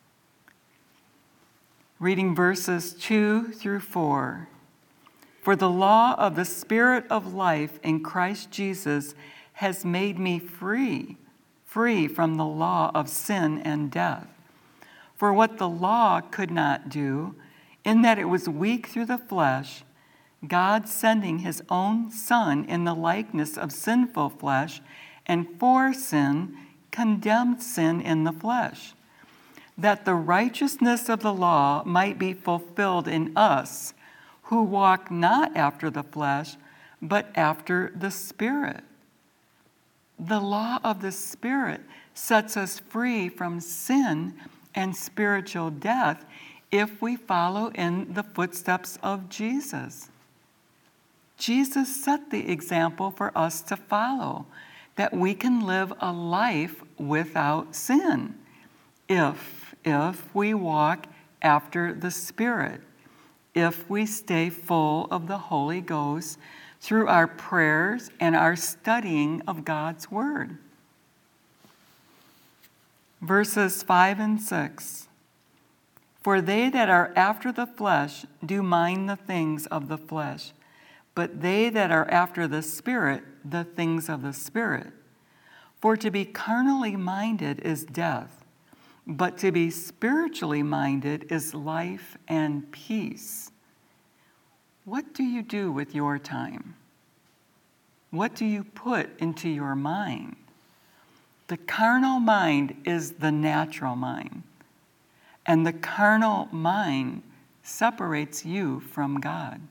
Reading verses 2 through 4. For the law of the Spirit of life in Christ Jesus has made me free from the law of sin and death. For what the law could not do, in that it was weak through the flesh, God sending his own Son in the likeness of sinful flesh, and for sin, condemned sin in the flesh, that the righteousness of the law might be fulfilled in us, who walk not after the flesh, but after the Spirit. The law of the Spirit sets us free from sin and spiritual death if we follow in the footsteps of Jesus. Jesus set the example for us to follow, that we can live a life without sin if we walk after the Spirit, if we stay full of the Holy Ghost through our prayers and our studying of God's Word. Verses 5 and 6. For they that are after the flesh do mind the things of the flesh, but they that are after the Spirit, the things of the Spirit. For to be carnally minded is death, but to be spiritually minded is life and peace. What do you do with your time? What do you put into your mind? The carnal mind is the natural mind, and the carnal mind separates you from God.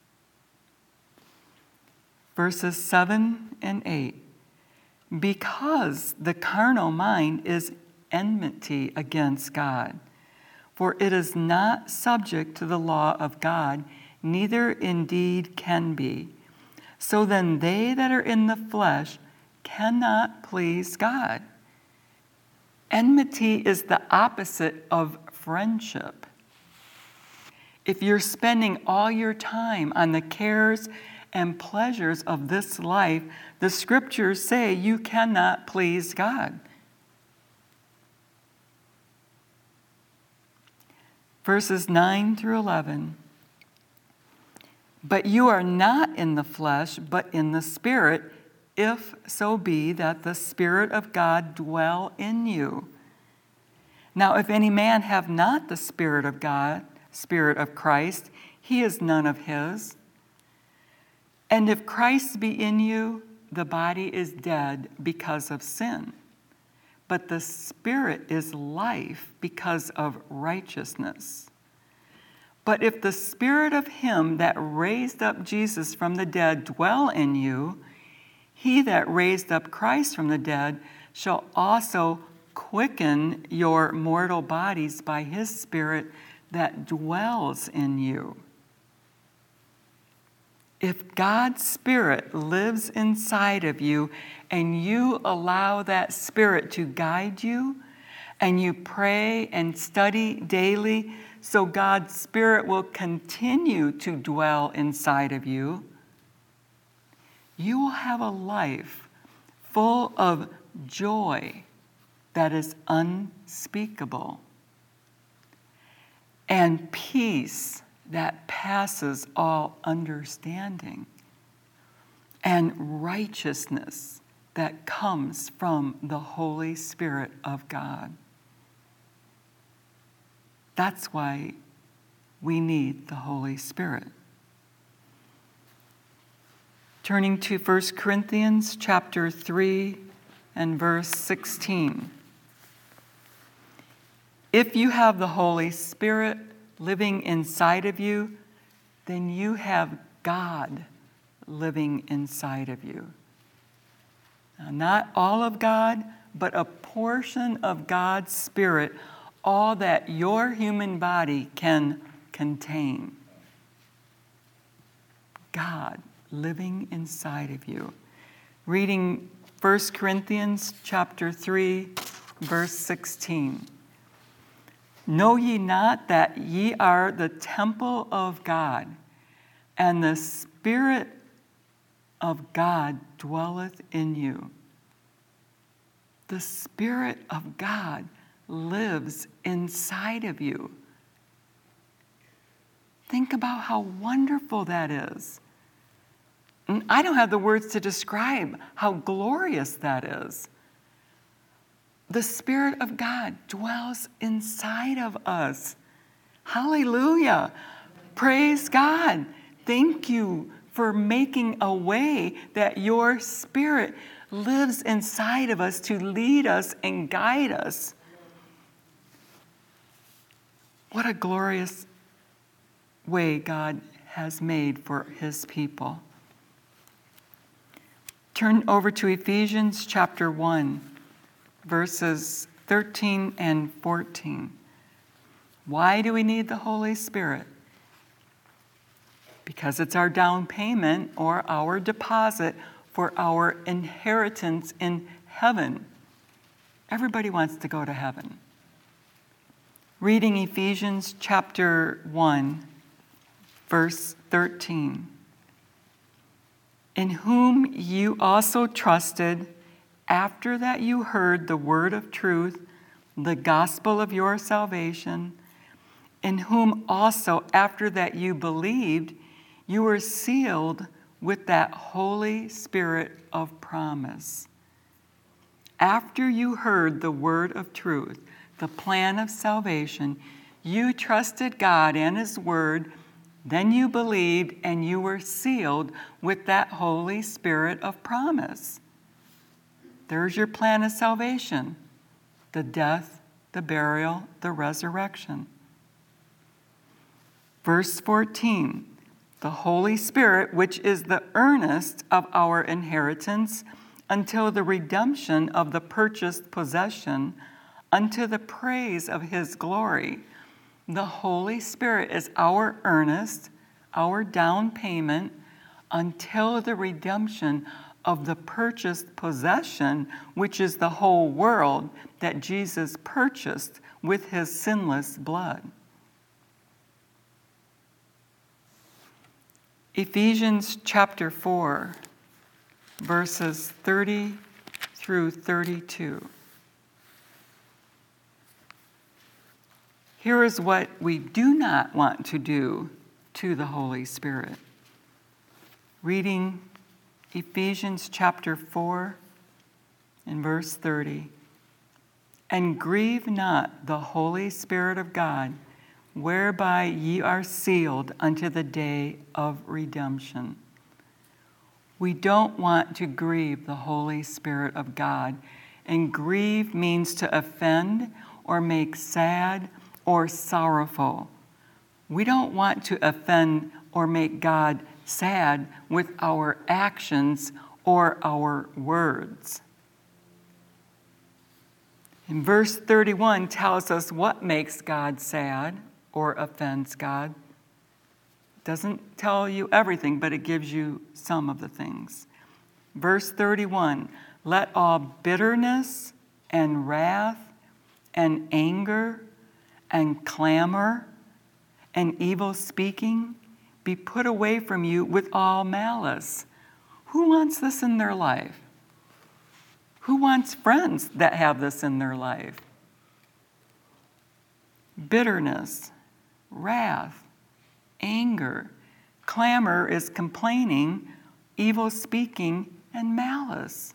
Verses 7 and 8. Because the carnal mind is enmity against God, for it is not subject to the law of God, neither indeed can be. So then they that are in the flesh cannot please God. Enmity is the opposite of friendship. If you're spending all your time on the cares and pleasures of this life, the scriptures say you cannot please God. Verses 9 through 11. But you are not in the flesh, but in the Spirit, if so be that the Spirit of God dwell in you. Now, if any man have not the Spirit of God, Spirit of Christ, he is none of his. And if Christ be in you, the body is dead because of sin, but the Spirit is life because of righteousness. But if the Spirit of him that raised up Jesus from the dead dwell in you, he that raised up Christ from the dead shall also quicken your mortal bodies by his Spirit that dwells in you. If God's Spirit lives inside of you and you allow that Spirit to guide you, and you pray and study daily so God's Spirit will continue to dwell inside of you, you will have a life full of joy that is unspeakable and peace that passes all understanding and righteousness that comes from the Holy Spirit of God. That's why we need the Holy Spirit. Turning to 1 Corinthians chapter 3 and verse 16. If you have the Holy Spirit living inside of you, then you have God living inside of you. Now, not all of God, but a portion of God's Spirit, all that your human body can contain. God living inside of you. Reading 1 Corinthians chapter 3, verse 16. Know ye not that ye are the temple of God, and the Spirit of God dwelleth in you? The Spirit of God lives inside of you. Think about how wonderful that is. And I don't have the words to describe how glorious that is. The Spirit of God dwells inside of us. Hallelujah. Praise God. Thank you for making a way that your Spirit lives inside of us to lead us and guide us. What a glorious way God has made for his people. Turn over to Ephesians chapter 1, verses 13 and 14. Why do we need the Holy Spirit? Because it's our down payment or our deposit for our inheritance in heaven. Everybody wants to go to heaven. Reading Ephesians chapter 1, verse 13. In whom you also trusted, after that you heard the word of truth, the gospel of your salvation, in whom also after that you believed, you were sealed with that Holy Spirit of promise. After you heard the word of truth, the plan of salvation, you trusted God and his word, then you believed and you were sealed with that Holy Spirit of promise. There's your plan of salvation: the death, the burial, the resurrection. Verse 14, the Holy Spirit, which is the earnest of our inheritance until the redemption of the purchased possession, unto the praise of his glory. The Holy Spirit is our earnest, our down payment until the redemption of the purchased possession, which is the whole world that Jesus purchased with his sinless blood. Ephesians chapter 4, verses 30 through 32. Here is what we do not want to do to the Holy Spirit. Reading Ephesians chapter 4 and verse 30. And grieve not the Holy Spirit of God, whereby ye are sealed unto the day of redemption. We don't want to grieve the Holy Spirit of God. And grieve means to offend or make sad or sorrowful. We don't want to offend or make God sad with our actions or our words. And verse 31 tells us what makes God sad or offends God. It doesn't tell you everything, but it gives you some of the things. Verse 31, let all bitterness and wrath and anger and clamor and evil speaking be put away from you with all malice. Who wants this in their life? Who wants friends that have this in their life? Bitterness, wrath, anger, clamor is complaining, evil speaking, and malice.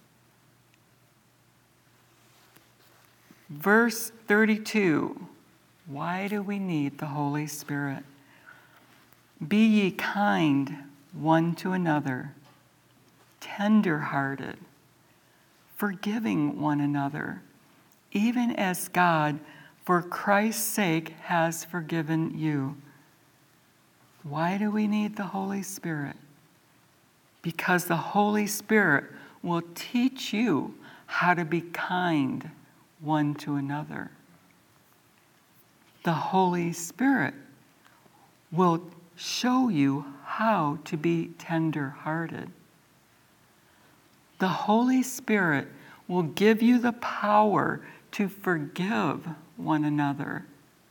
Verse 32, why do we need the Holy Spirit? Be ye kind one to another, tender-hearted, forgiving one another, even as God, for Christ's sake, has forgiven you. Why do we need the Holy Spirit? Because the Holy Spirit will teach you how to be kind one to another. The Holy Spirit will show you how to be tender-hearted. The Holy Spirit will give you the power to forgive one another.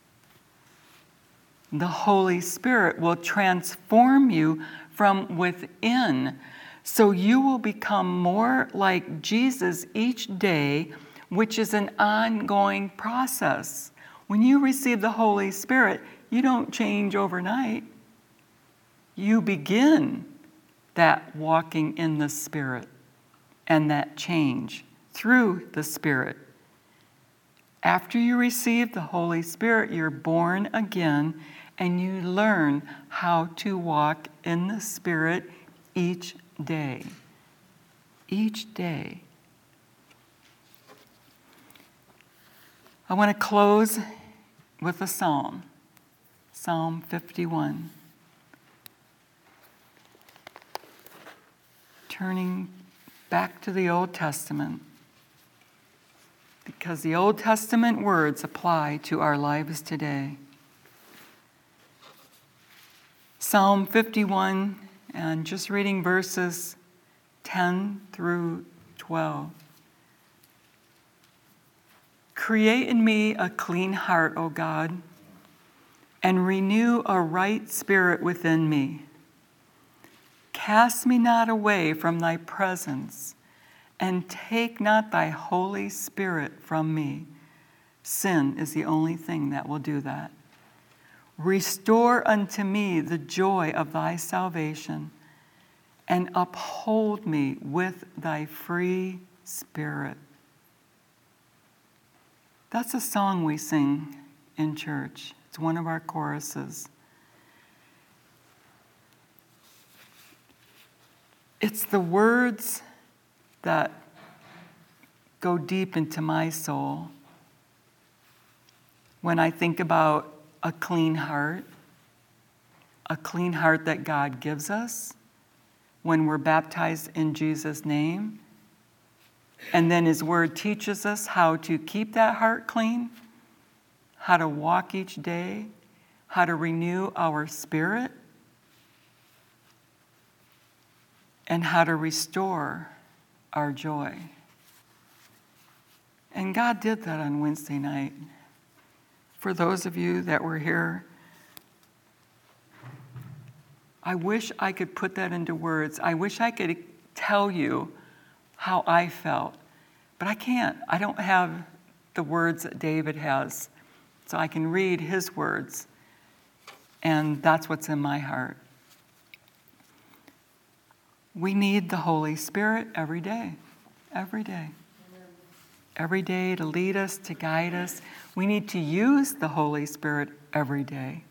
The Holy Spirit will transform you from within, so you will become more like Jesus each day, which is an ongoing process. When you receive the Holy Spirit, you don't change overnight. You begin that walking in the Spirit and that change through the Spirit. After you receive the Holy Spirit, you're born again and you learn how to walk in the Spirit each day. Each day. I want to close with a psalm, Psalm 51. Turning back to the Old Testament, because the Old Testament words apply to our lives today. Psalm 51, and just reading verses 10 through 12. Create in me a clean heart, O God, and renew a right spirit within me. Cast me not away from thy presence, and take not thy Holy Spirit from me. Sin is the only thing that will do that. Restore unto me the joy of thy salvation, and uphold me with thy free spirit. That's a song we sing in church. It's one of our choruses. It's the words that go deep into my soul when I think about a clean heart that God gives us when we're baptized in Jesus' name. And then His Word teaches us how to keep that heart clean, how to walk each day, how to renew our spirit. and how to restore our joy. And God did that on Wednesday night. For those of you that were here, I wish I could put that into words. I wish I could tell you how I felt, but I can't. I don't have the words that David has, so I can read his words, and that's what's in my heart. We need the Holy Spirit every day, every day. Every day to lead us, to guide us. We need to use the Holy Spirit every day.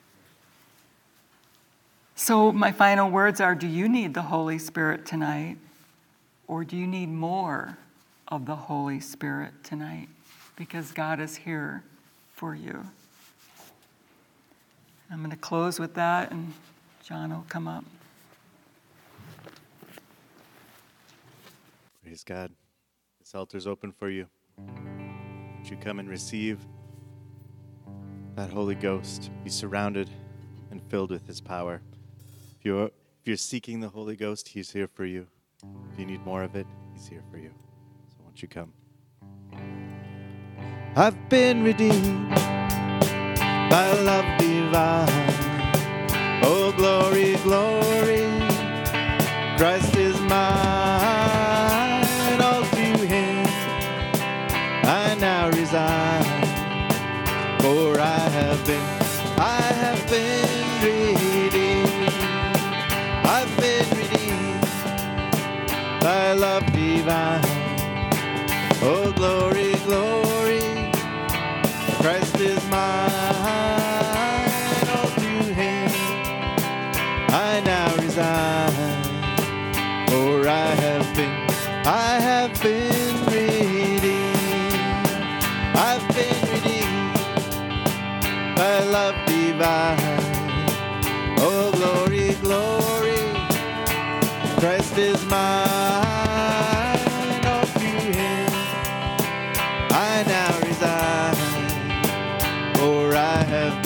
So my final words are, do you need the Holy Spirit tonight? Or do you need more of the Holy Spirit tonight? Because God is here for you. I'm going to close with that, and John will come up. Praise God. This altar's open for you. Would you come and receive that Holy Ghost? Be surrounded and filled with His power. If you're seeking the Holy Ghost, He's here for you. If you need more of it, He's here for you. So won't you come? I've been redeemed by love divine. Oh, glory, glory, Christ is mine. All to Him I now resign. For I have been redeemed. I've been redeemed by love divine. Oh, glory, glory, Christ is mine. All to Him I now resign. For I have been redeemed. I've been redeemed by love divine. Oh, glory, glory, Christ is mine. All to Him I now resign. For I have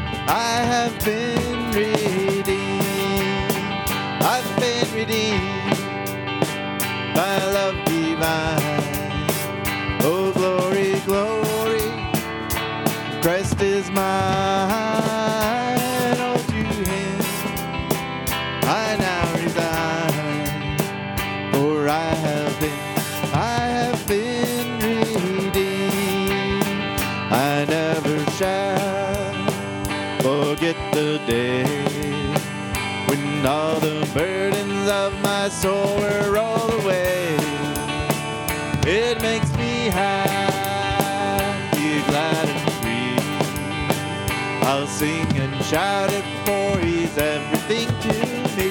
been redeemed. I've been redeemed by love divine. Oh, glory, glory, Christ is mine. All to Him I now resign. For I have been redeemed. I never shall forget the day when all the burdens of my soul were rolled away. It makes me happy, glad and free. I'll sing and shout it, for He's everything to me.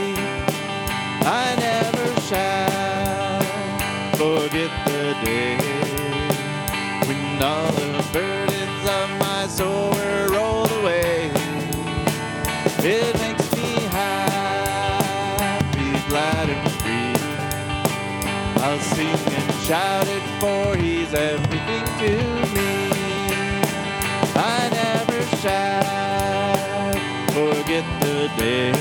I never shall forget the day when all the burdens of my soul were rolled away. It makes me happy, glad and free. I'll sing and shout it, for He's everything to me. I never shall forget the day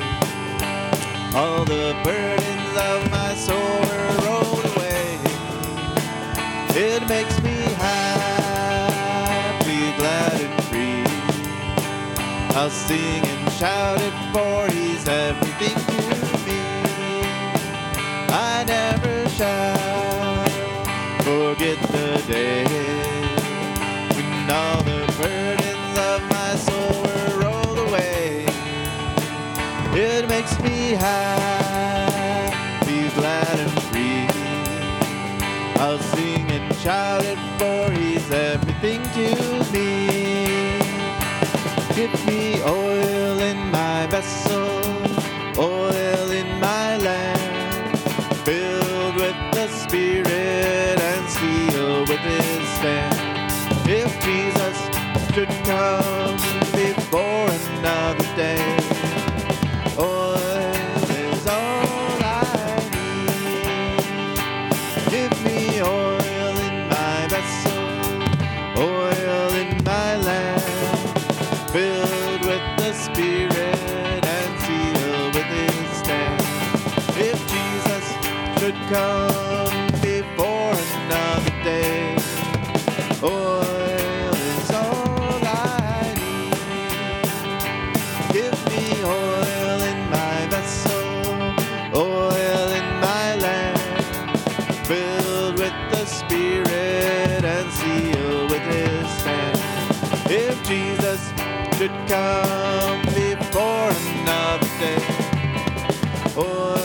all the burdens of my soul were rolled away. It makes me happy, glad and free. I'll sing and shout it, for He's everything to me. I never shall forget the day when all the burdens of my soul were rolled away. It makes me happy, glad and free. I'll sing and shout it, for He's everything to me. Give me oil in my vessel, oil in my lamp, filled with the Spirit and sealed with His stamp. If Jesus should come before another day, oil is all I need. Give me oil in my vessel, oil in my lamp, filled with the Spirit and sealed with His stamp. Oil is all I need. Give me oil in my vessel, oil in my lamp, filled with the Spirit and sealed with His hand. If Jesus should come before another day,